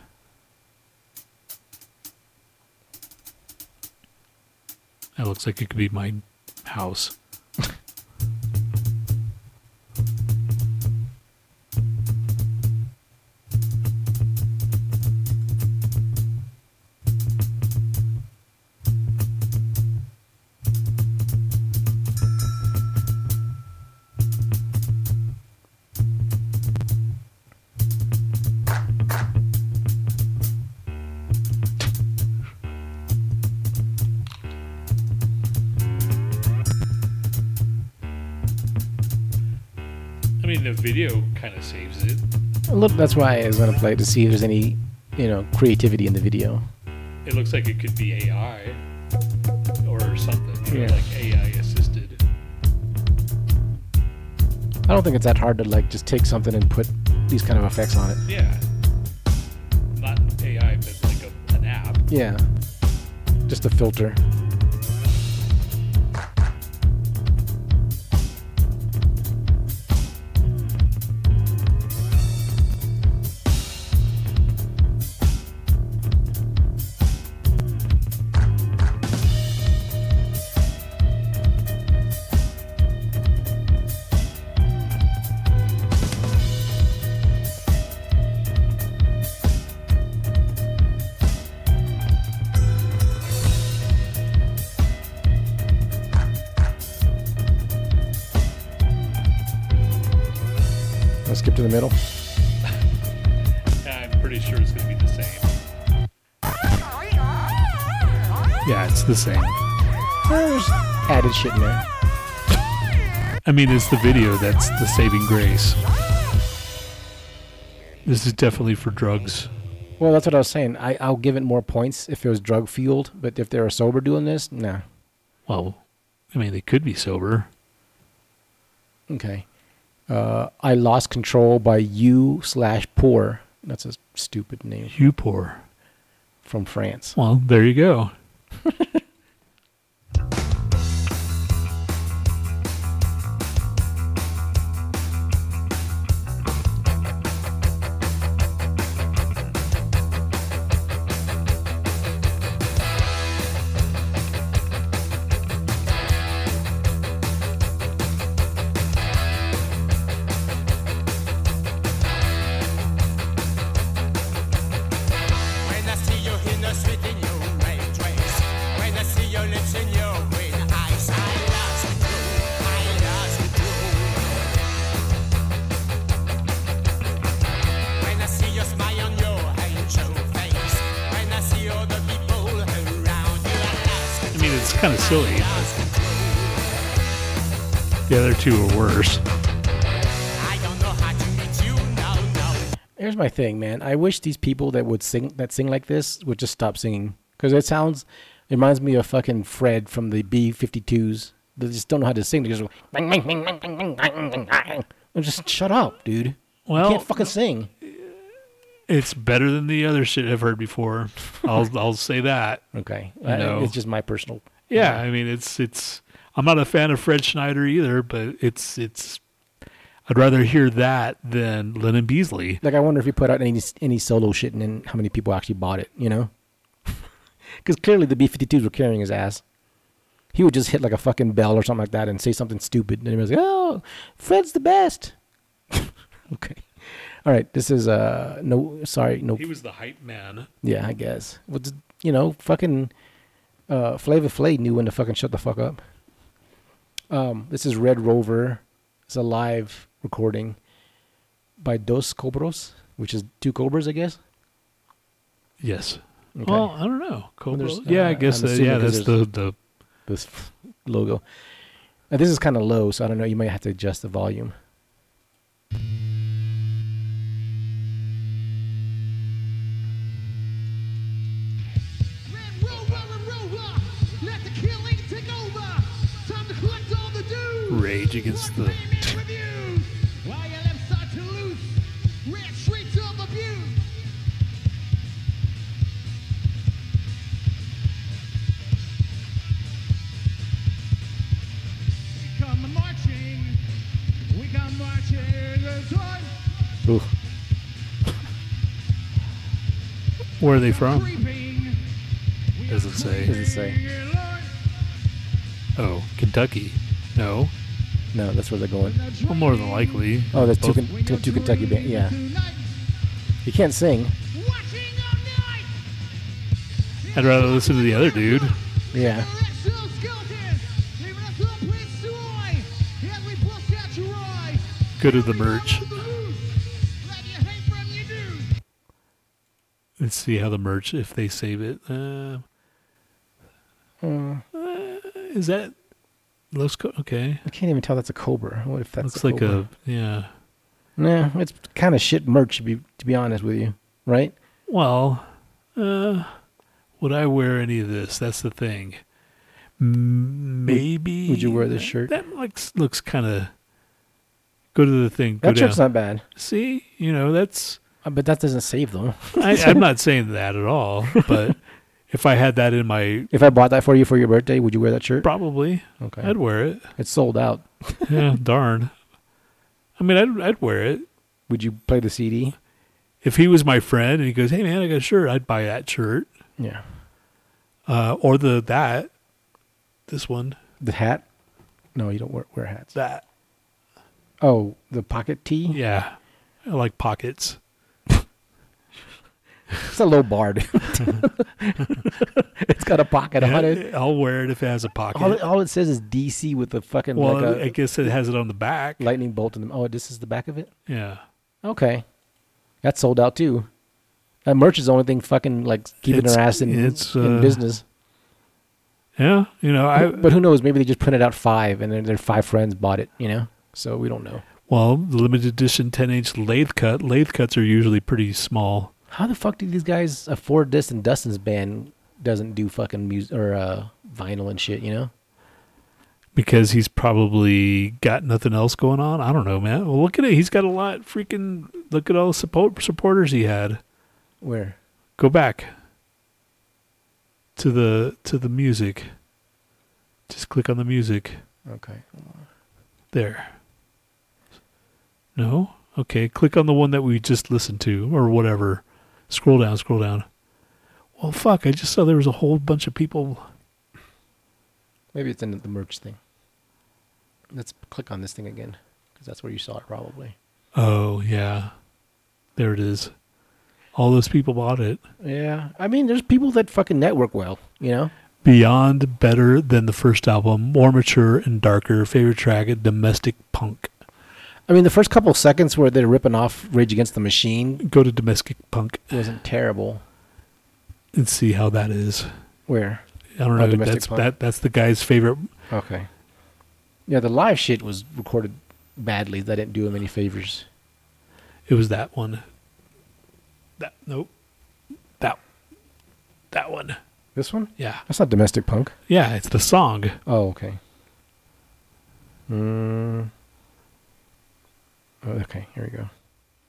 Speaker 1: That looks like it could be my house. I mean, the video kind of saves it.
Speaker 2: A little, that's why I was gonna play it to see if there's any, you know, creativity in the video.
Speaker 1: It looks like it could be A I or something, or
Speaker 2: Yeah.
Speaker 1: like A I assisted.
Speaker 2: I don't think it's that hard to like just take something and put these kind of effects on it.
Speaker 1: Yeah. Not A I, but like a, an app.
Speaker 2: Yeah. Just a filter. Let's skip to the middle.
Speaker 1: I'm pretty sure it's going to be the same. Yeah, it's the same.
Speaker 2: There's added shit in there.
Speaker 1: I mean, it's the video that's the saving grace. This is definitely for drugs.
Speaker 2: Well, that's what I was saying. I, I'll give it more points if it was drug fueled, but if they were sober doing this, nah.
Speaker 1: Well, I mean, they could be sober.
Speaker 2: Okay. Uh, I Lost Control by you slash Poor. That's a stupid name.
Speaker 1: You Poor.
Speaker 2: From France.
Speaker 1: Well, there you go.
Speaker 12: When I see you in the street in your red dress, when I see your lips in your green eyes, I lost control, I lost control. When I see your smile on your angel face, when I see all the people around you, I lost
Speaker 1: I mean, it's kind of silly. But the other two are worse.
Speaker 12: I don't know how to meet you, no, no.
Speaker 2: Here's my thing, man. I wish these people that would sing that sing like this would just stop singing, because it sounds, it reminds me of fucking Fred from the B fifty-twos. They just don't know how to sing. They just go, bang, bang, bang, bang, bang, bang, bang, bang. And just shut up, dude.
Speaker 1: Well,
Speaker 2: you can't fucking sing.
Speaker 1: It's better than the other shit I've heard before. I'll I'll say that.
Speaker 2: Okay,
Speaker 1: You know?
Speaker 2: it's just my personal.
Speaker 1: Yeah, I mean, it's it's. I'm not a fan of Fred Schneider either, but it's it's. I'd rather hear that than Lennon Beasley.
Speaker 2: Like, I wonder if he put out any any solo shit and then how many people actually bought it. You know, because clearly the B fifty-twos were carrying his ass. He would just hit like a fucking bell or something like that and say something stupid, and everybody's like, "Oh, Fred's the best." Okay, all right. This is uh no, sorry, no.
Speaker 1: He was the hype man.
Speaker 2: Yeah, I guess. Well, just, you know, fucking uh, Flavor Flav knew when to fucking shut the fuck up. Um, this is Red Rover. It's a live recording by Dos Cobros, which is two cobras, I guess.
Speaker 1: Yes.
Speaker 2: Okay.
Speaker 1: Well, I don't know.
Speaker 2: Well,
Speaker 1: Cobra.
Speaker 2: there's,
Speaker 1: yeah, I
Speaker 2: uh,
Speaker 1: guess.
Speaker 2: I'm
Speaker 1: Uh,
Speaker 2: assuming
Speaker 1: yeah,
Speaker 2: 'cause
Speaker 1: that's the
Speaker 2: there's
Speaker 1: the.
Speaker 2: this logo. Uh, this is kind of low, so I don't know. You might have to adjust the volume.
Speaker 1: Rage Against the.
Speaker 2: Ooh.
Speaker 1: Where are they from? Doesn't say.
Speaker 2: Doesn't say.
Speaker 1: Oh, Kentucky. No.
Speaker 2: No, that's where they're going.
Speaker 1: Well, more than likely.
Speaker 2: Oh, there's two,
Speaker 1: Both-
Speaker 2: Ken- two, two Kentucky bands. Yeah. You can't sing.
Speaker 1: I'd rather listen to the other dude.
Speaker 2: Yeah.
Speaker 1: Go to the merch. Let's see how the merch, if they save it. Uh,
Speaker 2: Uh,
Speaker 1: uh, is that Los Co- Okay.
Speaker 2: I can't even tell that's a cobra. What if that's
Speaker 1: Looks
Speaker 2: a
Speaker 1: like
Speaker 2: cobra?
Speaker 1: a, yeah.
Speaker 2: Nah, it's kind of shit merch to be to be honest with you, right?
Speaker 1: Well, uh, would I wear any of this? That's the thing. M- Maybe.
Speaker 2: Would you wear this shirt?
Speaker 1: That looks looks kind of. Go to the thing. Go
Speaker 2: That shirt's
Speaker 1: down.
Speaker 2: not bad.
Speaker 1: See, you know that's.
Speaker 2: Uh, but that doesn't save them.
Speaker 1: I, I'm not saying that at all, but if I had that in my,
Speaker 2: If I bought that for you for your birthday, would you wear that shirt?
Speaker 1: probably,
Speaker 2: Okay.
Speaker 1: I'd wear it.
Speaker 2: It's sold out.
Speaker 1: Yeah, darn. I mean, I'd I'd wear it.
Speaker 2: Would you play the C D?
Speaker 1: If he was my friend and he goes, "Hey man, I got a shirt," I'd buy that shirt.
Speaker 2: Yeah.
Speaker 1: Uh, or the that, this one,
Speaker 2: The hat? No, you don't wear, wear hats.
Speaker 1: that.
Speaker 2: Oh, the pocket tee?
Speaker 1: Yeah, I like pockets.
Speaker 2: It's a low bar, dude. It's got a pocket on
Speaker 1: Yeah,
Speaker 2: it.
Speaker 1: I'll wear it if it has a pocket.
Speaker 2: All it, all it says is D C with the fucking
Speaker 1: well,
Speaker 2: like a
Speaker 1: I guess it has it on the back.
Speaker 2: lightning bolt in them. Oh, this is the back of it?
Speaker 1: Yeah.
Speaker 2: Okay. That's sold out too. That merch is the only thing fucking like keeping
Speaker 1: It's-
Speaker 2: their ass in,
Speaker 1: it's,
Speaker 2: in
Speaker 1: uh,
Speaker 2: business.
Speaker 1: Yeah, you know, I.
Speaker 2: But who knows? Maybe they just printed out five and then their five friends bought it, you know? So we don't know.
Speaker 1: Well, the limited edition ten inch lathe cut. Lathe cuts are usually pretty small.
Speaker 2: How the fuck do these guys afford this and Dustin's band doesn't do fucking music or uh, vinyl and shit, you know?
Speaker 1: Because he's probably got nothing else going on. I don't know, man. Well, look at it. He's got a lot. Freaking look at all the support supporters he had.
Speaker 2: Where?
Speaker 1: Go back to the to the music. Just click on the music.
Speaker 2: Okay.
Speaker 1: There. No? Okay. Click on the one that we just listened to or whatever. Scroll down, scroll down. Well, fuck. I just saw there was a whole bunch of people.
Speaker 2: Maybe it's in the merch thing. Let's click on this thing again because that's where you saw it probably.
Speaker 1: Oh, yeah. There it is. All those people bought it.
Speaker 2: Yeah. I mean, there's people that fucking network well, you know?
Speaker 1: Beyond better than the first album. More mature and darker. Favorite track, Domestic Punk.
Speaker 2: I mean, the first couple of seconds where they're ripping off Rage Against the Machine
Speaker 1: Go to Domestic Punk
Speaker 2: wasn't terrible.
Speaker 1: and see how that is.
Speaker 2: Where?
Speaker 1: I don't
Speaker 2: Oh,
Speaker 1: know.
Speaker 2: Domestic
Speaker 1: That's
Speaker 2: Punk?
Speaker 1: that. That's the guy's favorite.
Speaker 2: Okay. Yeah, the live shit was recorded badly. That didn't do him any favors.
Speaker 1: It was that one. That nope. That that one.
Speaker 2: This one?
Speaker 1: Yeah.
Speaker 2: That's not Domestic Punk.
Speaker 1: Yeah, it's the song.
Speaker 2: Oh, okay. Mm. Oh, okay, here we go.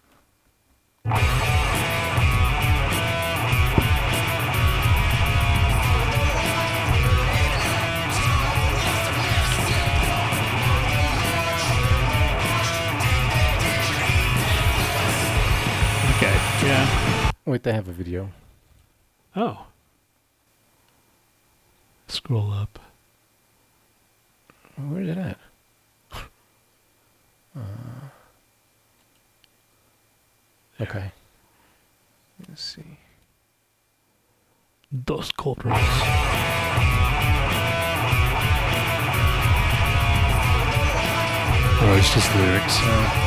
Speaker 1: Okay. Yeah.
Speaker 2: Wait, they have a video.
Speaker 1: Oh. Scroll up.
Speaker 2: Where's it at? Uh, okay. Let's see.
Speaker 1: Dos Culpros. Oh, it's just lyrics.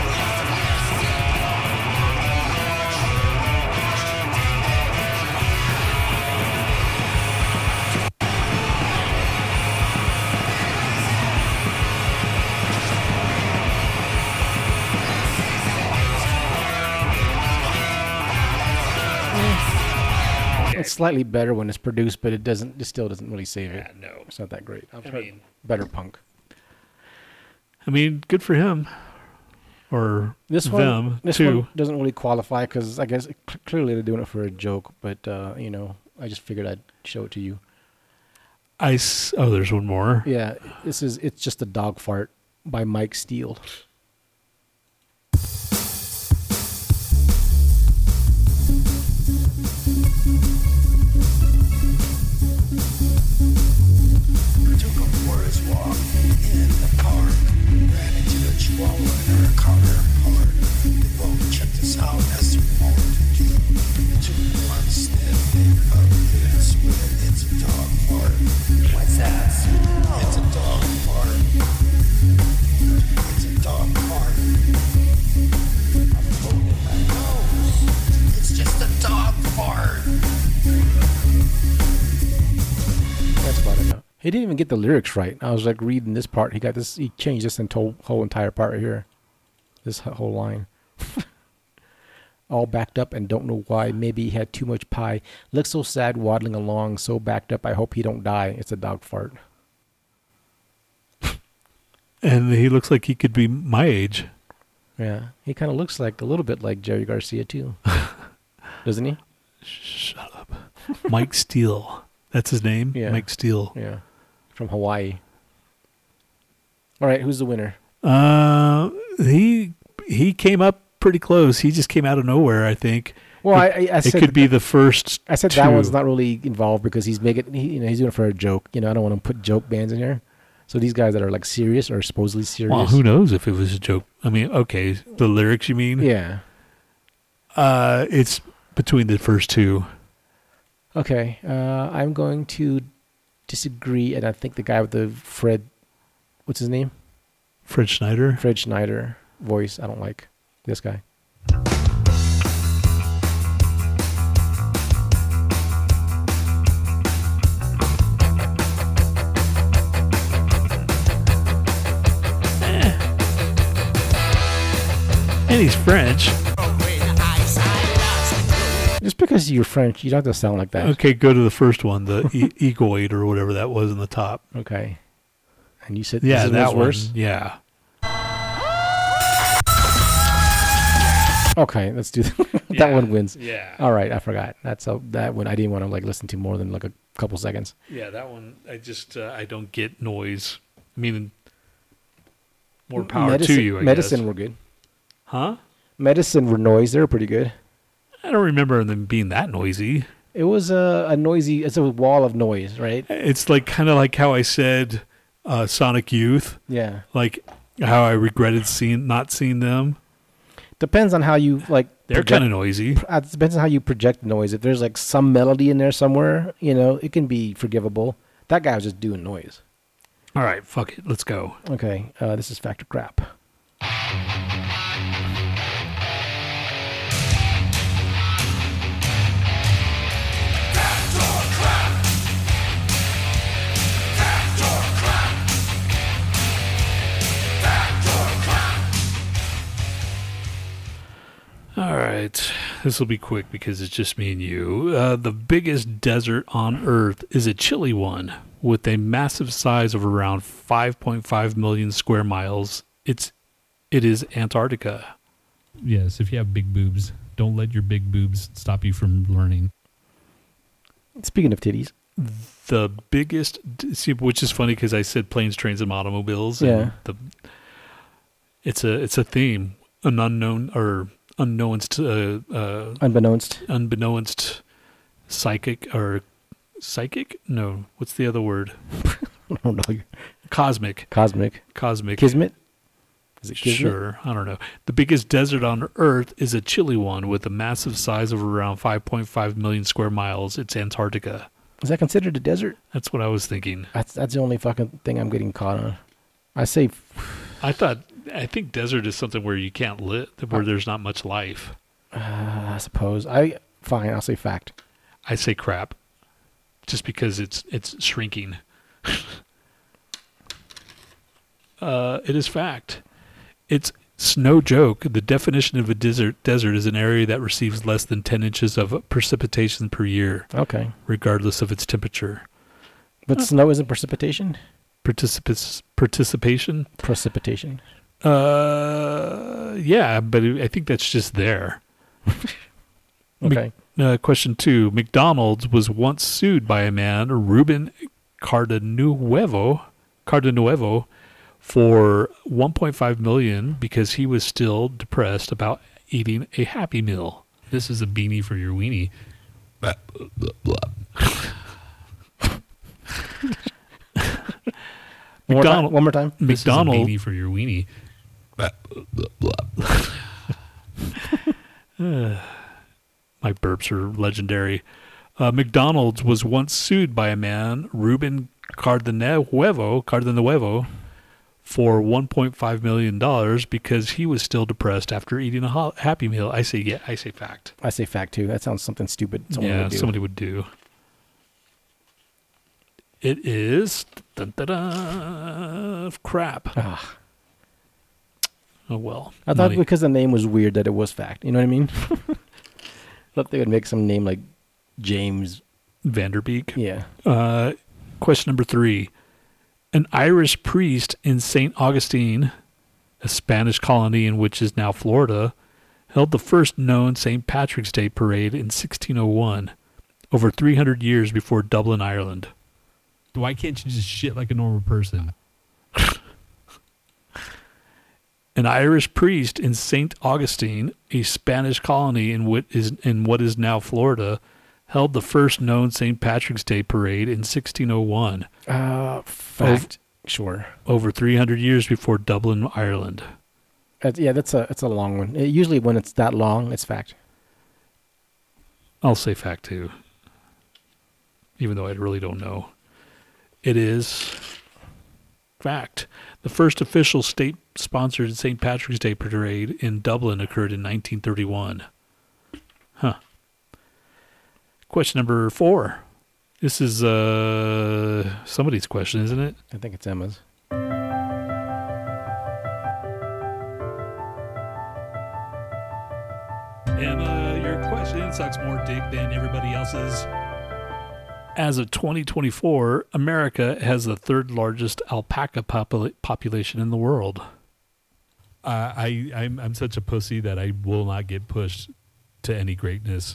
Speaker 2: It's slightly better when it's produced, but it doesn't. It still doesn't really save it.
Speaker 1: Yeah, no.
Speaker 2: It's not that great. I've
Speaker 1: I
Speaker 2: heard
Speaker 1: mean-
Speaker 2: better punk.
Speaker 1: I mean, good for him. Or
Speaker 2: This
Speaker 1: them,
Speaker 2: one, this
Speaker 1: too.
Speaker 2: one doesn't really qualify because I guess c- clearly they're doing it for a joke. But uh, you know, I just figured I'd show it to you.
Speaker 1: I s- oh, there's one more.
Speaker 2: Yeah, this is "It's Just a Dog Fart" by Mike Steele.
Speaker 12: Took a forest walk in the park. Ran into a chihuahua in her car park. Whoa, check this out, that's what to do. Took one sniff of this, but it's a dog fart. What's that smell? It's a dog fart. It's a dog fart. I'm holding my nose. It's just a dog fart.
Speaker 2: That's about enough. He didn't even get the lyrics right. I was like reading this part. He got this. He changed this into whole entire part right here. This whole line. all backed up and don't know why. Maybe he had too much pie. Looks so sad waddling along, so backed up. I hope he don't die. It's a dog fart.
Speaker 1: And he looks like he could be my age.
Speaker 2: Yeah, he kind of looks like a little bit like Jerry Garcia too, doesn't he?
Speaker 1: Shut up. Mike Steele. That's his name?
Speaker 2: Yeah.
Speaker 1: Mike Steele.
Speaker 2: Yeah, from Hawaii. All right, who's the winner?
Speaker 1: Uh, he he came up pretty close. He just came out of nowhere, I think.
Speaker 2: Well,
Speaker 1: it,
Speaker 2: I, I, I
Speaker 1: it
Speaker 2: said
Speaker 1: could be the first.
Speaker 2: I said
Speaker 1: two.
Speaker 2: that one's not really involved because he's making, he, you know, he's doing it for a joke. You know, I don't want to put joke bands in here. So these guys that are like serious or supposedly serious.
Speaker 1: Well, who knows if it was a joke? I mean, okay, the lyrics you mean?
Speaker 2: Yeah.
Speaker 1: Uh, it's between the first two.
Speaker 2: Okay, uh, I'm going to disagree, and I think the guy with the Fred, what's his name?
Speaker 1: Fred Schneider.
Speaker 2: Fred Schneider voice. I don't like this guy.
Speaker 1: And he's French.
Speaker 2: Just because you're French, you don't have to sound like that.
Speaker 1: Okay, go to the first one, the e- Egoid or whatever that was in the top.
Speaker 2: Okay. And you said
Speaker 1: yeah,
Speaker 2: this
Speaker 1: that
Speaker 2: was
Speaker 1: one,
Speaker 2: worse?
Speaker 1: Yeah.
Speaker 2: Okay, let's do that. that
Speaker 1: Yeah,
Speaker 2: one wins.
Speaker 1: yeah.
Speaker 2: All right, I forgot. That's a, that one I didn't want to like listen to more than like a couple seconds.
Speaker 1: Yeah, that one, I just, uh, I don't get noise. I mean, more power
Speaker 2: medicine,
Speaker 1: to you, I
Speaker 2: Medicine
Speaker 1: guess.
Speaker 2: were good.
Speaker 1: Huh?
Speaker 2: Medicine were noise. They were pretty good.
Speaker 1: I don't remember them being that noisy.
Speaker 2: It was a, a noisy, it's a wall of noise, right?
Speaker 1: It's like kind of like how I said uh, Sonic Youth.
Speaker 2: Yeah.
Speaker 1: Like how I regretted seeing not seeing them.
Speaker 2: Depends on how you like.
Speaker 1: They're
Speaker 2: project-
Speaker 1: kind of noisy.
Speaker 2: It depends on how you project noise. If there's like some melody in there somewhere, you know, it can be forgivable. That guy was just doing noise.
Speaker 1: All right, fuck it. Let's go.
Speaker 2: Okay, uh, this is Factor Crap.
Speaker 1: All right. This will be quick because it's just me and you. Uh, the biggest desert on Earth is a chilly one with a massive size of around five point five million square miles. It's it is Antarctica.
Speaker 19: Yes, if you have big boobs, don't let your big boobs stop you from learning.
Speaker 2: Speaking of titties.
Speaker 1: The biggest, see, which is funny because I said planes, trains, and automobiles.
Speaker 2: Yeah.
Speaker 1: And the, it's a it's a theme, an unknown or unknownst, uh, uh,
Speaker 2: Unbeknownst.
Speaker 1: unbeknownst, psychic or psychic? No, what's the other word?
Speaker 2: I don't know.
Speaker 1: Cosmic.
Speaker 2: Cosmic.
Speaker 1: Cosmic.
Speaker 2: Kismet? Is it Kismet?
Speaker 1: Sure, I don't know. The biggest desert on Earth is a chilly one with a massive size of around five point five million square miles. It's Antarctica.
Speaker 2: Is that considered a desert?
Speaker 1: That's what I was thinking.
Speaker 2: That's that's the only fucking thing I'm getting caught on. I say,
Speaker 1: I thought, I think desert is something where you can't live, where there's not much life.
Speaker 2: uh, I suppose. I fine. I'll say fact.
Speaker 1: I say crap, just because it's it's shrinking. uh, it is fact. It's It's no joke. The definition of a desert desert is an area that receives less than ten inches of precipitation per year.
Speaker 2: Okay.
Speaker 1: Regardless of its temperature.
Speaker 2: But
Speaker 1: Uh,
Speaker 2: snow isn't precipitation?
Speaker 1: Participants participation?
Speaker 2: Precipitation.
Speaker 1: Uh, yeah, but I think that's just there.
Speaker 2: Okay.
Speaker 1: Mc- uh, question two. McDonald's was once sued by a man, Ruben Cardenuevo, Cardenuevo, for one point five million dollars because he was still depressed about eating a Happy Meal.
Speaker 19: This is a beanie for your weenie.
Speaker 2: One more time-
Speaker 1: McDonald,
Speaker 2: one more time.
Speaker 19: This is a
Speaker 1: McDonald,
Speaker 19: beanie for your weenie.
Speaker 1: My burps are legendary. Uh, McDonald's was once sued by a man, Ruben Cardenuevo, Cardenuevo, for one point five million dollars because he was still depressed after eating a ho- Happy Meal. I say yeah. I say fact.
Speaker 2: I say fact too. That sounds something stupid. Someone
Speaker 1: yeah,
Speaker 2: would do.
Speaker 1: somebody would do. It is dun, dun, dun, crap.
Speaker 2: Ah.
Speaker 1: Oh well.
Speaker 2: I thought
Speaker 1: money.
Speaker 2: because the name was weird that it was fact. You know what I mean? thought they would make some name like James
Speaker 1: Vanderbeek.
Speaker 2: Yeah.
Speaker 1: Uh, question number three. An Irish priest in Saint Augustine, a Spanish colony in which is now Florida, held the first known Saint Patrick's Day parade in sixteen oh one, over three hundred years before Dublin, Ireland.
Speaker 19: Why can't you just shit like a normal person?
Speaker 1: An Irish priest in Saint Augustine, a Spanish colony in what is in what is now Florida, held the first known Saint Patrick's Day parade in sixteen oh one.
Speaker 2: Uh, fact.
Speaker 1: Ov-
Speaker 2: sure.
Speaker 1: Over three hundred years before Dublin, Ireland.
Speaker 2: Uh, yeah, that's a it's a long one. It, usually when it's that long, it's fact.
Speaker 1: I'll say fact too, even though I really don't know. It is fact. The first official state-sponsored Saint Patrick's Day parade in Dublin occurred in nineteen thirty-one. Huh. Question number four. This is uh somebody's question, isn't it?
Speaker 2: I think it's Emma's.
Speaker 1: Emma, your question sucks more dick than everybody else's. As of twenty twenty-four, America has the third largest alpaca popula- population in the world.
Speaker 19: Uh, I I'm I'm such a pussy that I will not get pushed to any greatness.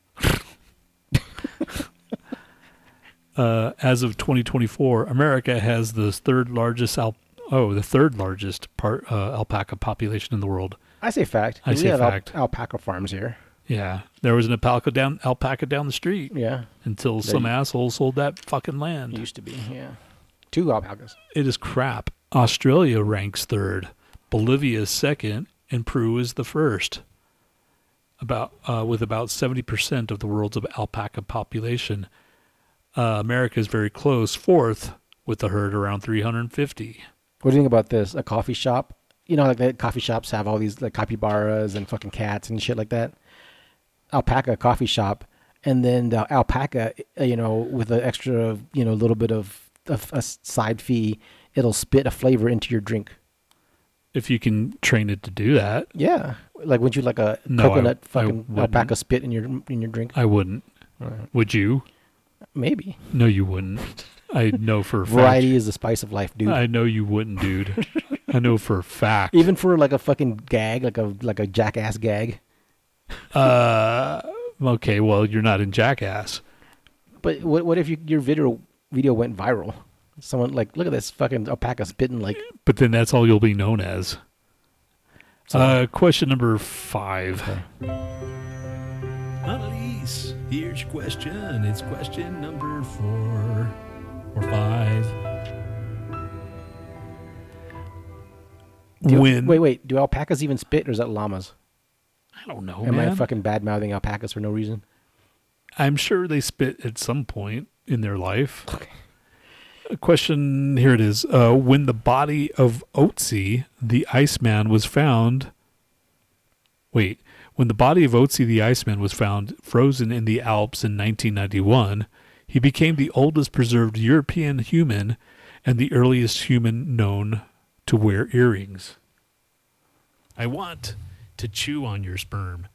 Speaker 1: uh, as of twenty twenty-four, America has the third largest al- oh the third largest part uh, alpaca population in the world.
Speaker 2: I say fact.
Speaker 1: I
Speaker 2: we
Speaker 1: say
Speaker 2: have
Speaker 1: fact.
Speaker 2: Al- alpaca farms here.
Speaker 1: Yeah, there was an alpaca down alpaca down the street.
Speaker 2: Yeah,
Speaker 1: until
Speaker 2: There
Speaker 1: some
Speaker 2: you-
Speaker 1: asshole sold that fucking land.
Speaker 2: Used to be, yeah. Two alpacas.
Speaker 1: It is crap. Australia ranks third, Bolivia is second, and Peru is the first. About uh, with about seventy percent of the world's alpaca population. Uh, America is very close, fourth, with a herd around three hundred fifty.
Speaker 2: What do you think about this? A coffee shop? You know, like the coffee shops have all these like capybaras and fucking cats and shit like that. Alpaca coffee shop, and then the alpaca, uh, you know, with an extra, you know, little bit of, of a side fee, it'll spit a flavor into your drink.
Speaker 1: If you can train it to do that.
Speaker 2: Yeah, like wouldn't you like a
Speaker 1: No,
Speaker 2: coconut
Speaker 1: I- I
Speaker 2: fucking
Speaker 1: wouldn't.
Speaker 2: alpaca spit in your in your drink?
Speaker 1: I wouldn't.
Speaker 2: Right.
Speaker 1: Would you?
Speaker 2: Maybe.
Speaker 1: No, you wouldn't. I know for a fact.
Speaker 2: Variety is the spice of life, dude.
Speaker 1: I know you wouldn't, dude. I know for a fact.
Speaker 2: Even for like a fucking gag, like a like a jackass gag.
Speaker 1: Uh, okay, well, you're not in Jackass.
Speaker 2: But what what if you, your video video went viral? Someone like, look at this fucking alpaca spitting like.
Speaker 1: But then that's all you'll be known as. Uh, question number five.
Speaker 19: Annalise, here's your question. It's question number four or five.
Speaker 2: Do,
Speaker 1: When
Speaker 2: wait, wait. Do alpacas even spit, or is that llamas?
Speaker 1: I don't know,
Speaker 2: Am
Speaker 1: man.
Speaker 2: I fucking bad mouthing alpacas for no reason?
Speaker 1: I'm sure they spit at some point in their life. Okay. A question, here it is. Uh, when the body of Otzi, the Iceman, was found... Wait. When the body of Otzi, the Iceman, was found frozen in the Alps in nineteen ninety-one, he became the oldest preserved European human and the earliest human known to wear earrings.
Speaker 19: I want to chew on your sperm.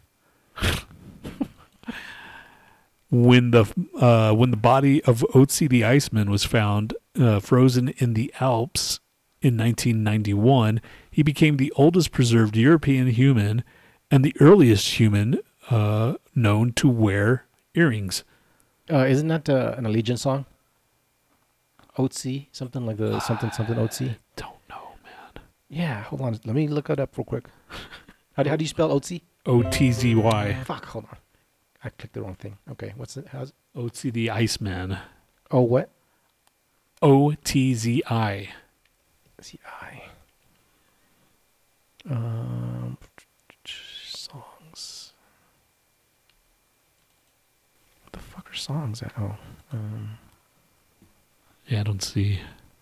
Speaker 1: When the uh, when the body of Otzi the Iceman was found uh, frozen in the Alps in nineteen ninety-one, he became the oldest preserved European human and the earliest human uh, known to wear earrings.
Speaker 2: Uh, isn't that uh, an Allegiant song? Otzi, something like the something something Otzi.
Speaker 1: Don't know, man.
Speaker 2: Yeah, hold on. Let me look it up real quick. How do, how do you spell Otzi?
Speaker 1: O T Z Y.
Speaker 2: Fuck, hold on. I clicked the wrong thing. Okay, what's it? How's it?
Speaker 1: Otzi the Iceman.
Speaker 2: Oh, what?
Speaker 1: O T Z I.
Speaker 2: Z I. Um, songs. What the fuck are songs at? Oh, um,
Speaker 1: Yeah, I don't see.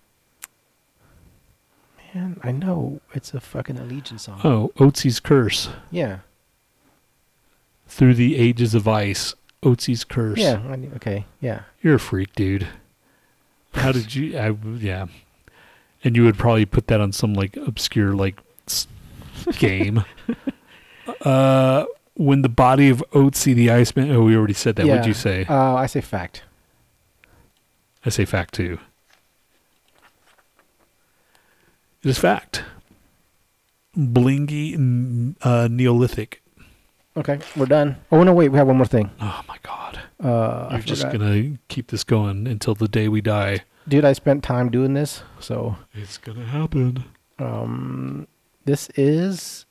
Speaker 2: man, I know it's a fucking Allegiant song.
Speaker 1: Oh, Otzi's Curse.
Speaker 2: Yeah.
Speaker 1: Through the Ages of Ice. Otzi's Curse.
Speaker 2: Yeah. I knew, okay. Yeah.
Speaker 1: You're a freak, dude. How did you? I, yeah. And you would probably put that on some like obscure like s- game. uh, When the body of Otzi the Iceman. Oh, we already said that.
Speaker 2: Yeah.
Speaker 1: What'd you say?
Speaker 2: Uh, I say fact.
Speaker 1: I say fact too. It is fact. Blingy n- uh, Neolithic.
Speaker 2: Okay, we're done. Oh no, wait, we have one more thing.
Speaker 1: Oh my God!
Speaker 2: Uh, I
Speaker 1: You're just
Speaker 2: forgot.
Speaker 1: gonna keep this going until the day we die.
Speaker 2: Dude, I spent time doing this, so
Speaker 1: it's gonna happen.
Speaker 2: Um, this is.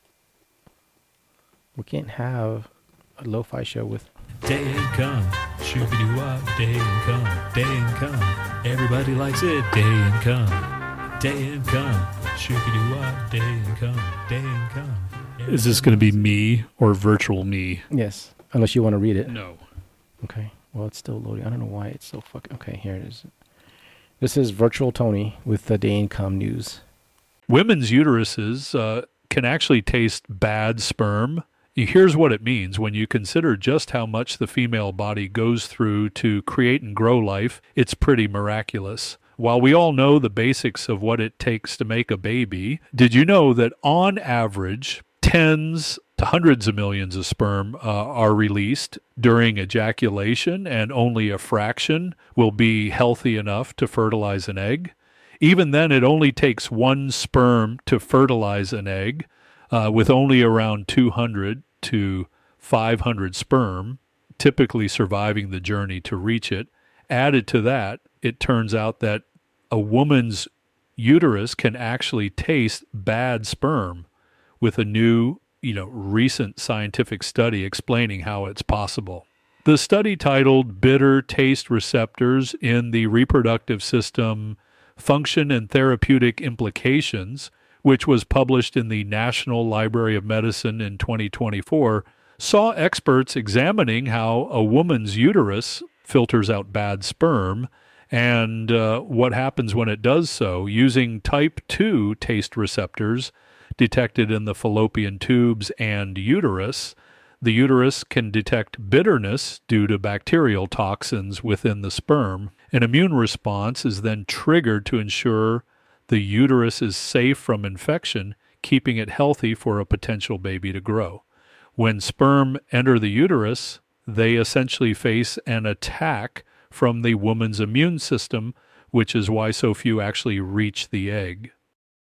Speaker 2: We can't have a lo-fi show with.
Speaker 1: Day and come, shooby wop. Day and come, day and come. Everybody likes it. Day and come, day and come. Shooby wop. Day and come, day and come. Is this going to be me or virtual me?
Speaker 2: Yes, unless you want to read it.
Speaker 1: No.
Speaker 2: Okay. Well, it's still loading. I don't know why it's so fucking. Okay, here it is. This is Virtual Tony with the Day and Come news.
Speaker 1: Women's uteruses uh, can actually taste bad sperm. Here's what it means when you consider just how much the female body goes through to create and grow life. It's pretty miraculous. While we all know the basics of what it takes to make a baby, did you know that on average, tens to hundreds of millions of sperm uh, are released during ejaculation, and only a fraction will be healthy enough to fertilize an egg? Even then, it only takes one sperm to fertilize an egg, uh, with only around two hundred to five hundred sperm typically surviving the journey to reach it. Added to that, it turns out that a woman's uterus can actually taste bad sperm, with a new, you know, recent scientific study explaining how it's possible. The study, titled Bitter Taste Receptors in the Reproductive System, Function and Therapeutic Implications, which was published in the National Library of Medicine in twenty twenty-four, saw experts examining how a woman's uterus filters out bad sperm and uh, what happens when it does so, using type two taste receptors detected in the fallopian tubes and uterus. The uterus can detect bitterness due to bacterial toxins within the sperm. An immune response is then triggered to ensure the uterus is safe from infection, keeping it healthy for a potential baby to grow. When sperm enter the uterus, they essentially face an attack from the woman's immune system, which is why so few actually reach the egg.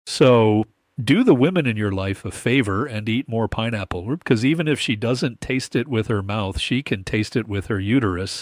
Speaker 1: So do the women in your life a favor and eat more pineapple, because even if she doesn't taste it with her mouth, she can taste it with her uterus.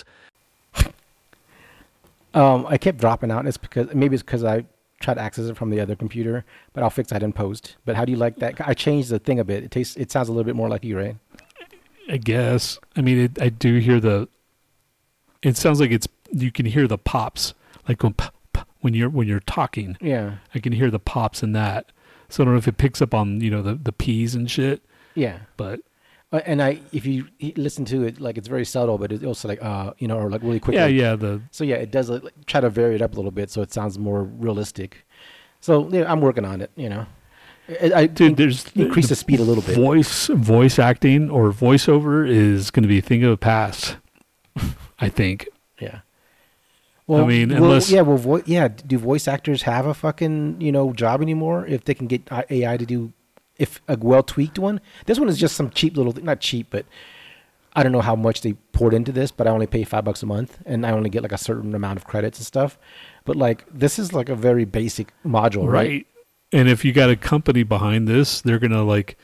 Speaker 2: Um, I kept dropping out. It's because maybe it's because I tried to access it from the other computer, but I'll fix that in post. But how do you like that? I changed the thing a bit. It tastes. It sounds a little bit more like you, right?
Speaker 1: I guess. I mean, it, I do hear the. It sounds like it's. You can hear the pops, like when, p- p- when you're when you're talking.
Speaker 2: Yeah.
Speaker 1: I can hear the pops in that. So I don't know if it picks up on, you know, the the P's and shit.
Speaker 2: Yeah.
Speaker 1: But.
Speaker 2: Uh, and I, if you listen to it, like it's very subtle, but it's also like, uh, you know, or like really quickly.
Speaker 1: Yeah, yeah. The
Speaker 2: so yeah, it does like, try to vary it up a little bit so it sounds more realistic. So yeah, I'm working on it. You know, I, I
Speaker 1: Dude, there's
Speaker 2: increase the, the speed a little bit.
Speaker 1: Voice voice acting or voiceover is going to be a thing of the past. I think.
Speaker 2: Yeah. Well,
Speaker 1: I mean,
Speaker 2: well,
Speaker 1: unless
Speaker 2: yeah, well, vo- yeah. Do voice actors have a fucking you know job anymore? If they can get A I to do, if a well tweaked one. This one is just some cheap little, not cheap, but I don't know how much they poured into this. But I only pay five bucks a month, and I only get like a certain amount of credits and stuff. But like, this is like a very basic module, right?
Speaker 1: right? And if you got a company behind this, they're gonna like,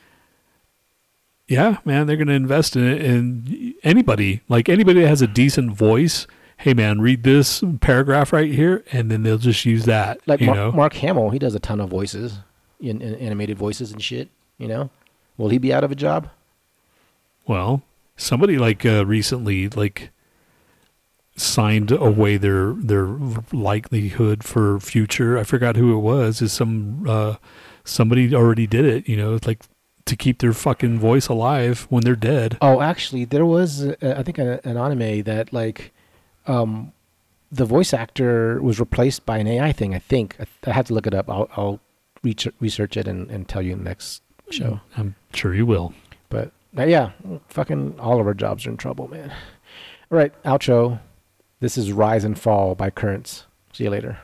Speaker 1: yeah, man, they're gonna invest in it. And anybody, like anybody that has a decent voice. Hey man, read this paragraph right here, and then they'll just use that.
Speaker 2: Like
Speaker 1: you
Speaker 2: Mark,
Speaker 1: know?
Speaker 2: Mark Hamill, he does a ton of voices, in, in animated voices and shit. You know, will he be out of a job?
Speaker 1: Well, somebody like uh, recently like signed away their their likelihood for future. I forgot who it was. Is some uh, somebody already did it? You know, like to keep their fucking voice alive when they're dead.
Speaker 2: Oh, actually, there was uh, I think an, an anime that like. Um, the voice actor was replaced by an A I thing. I think I, I have to look it up. I'll, I'll research, research it and, and tell you in the next show.
Speaker 1: I'm sure you will.
Speaker 2: But uh, yeah, fucking all of our jobs are in trouble, man. All right, outro. This is Rise and Fall by Currents. See you later.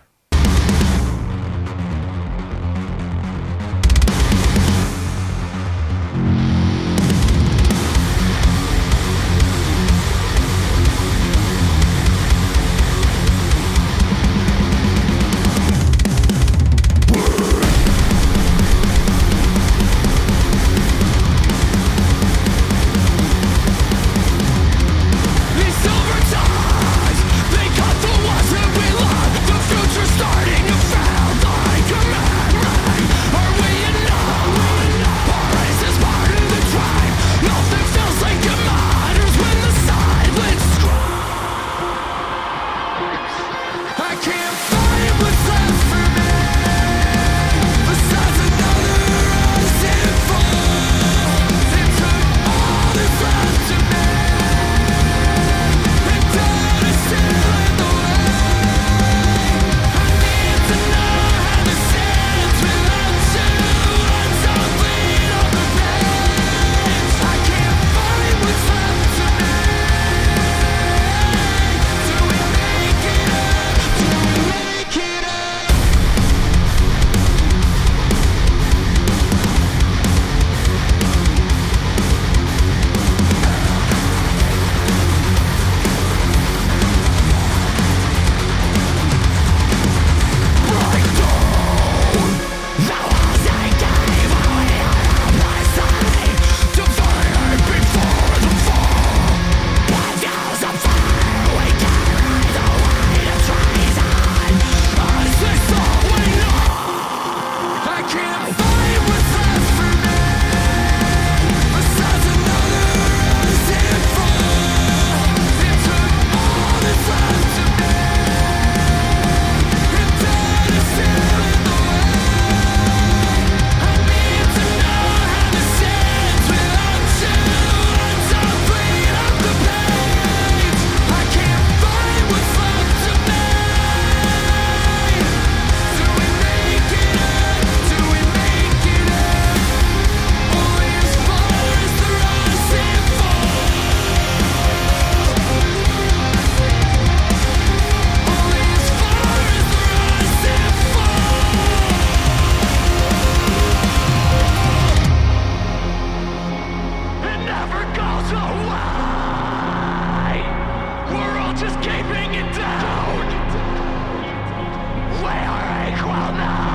Speaker 20: will not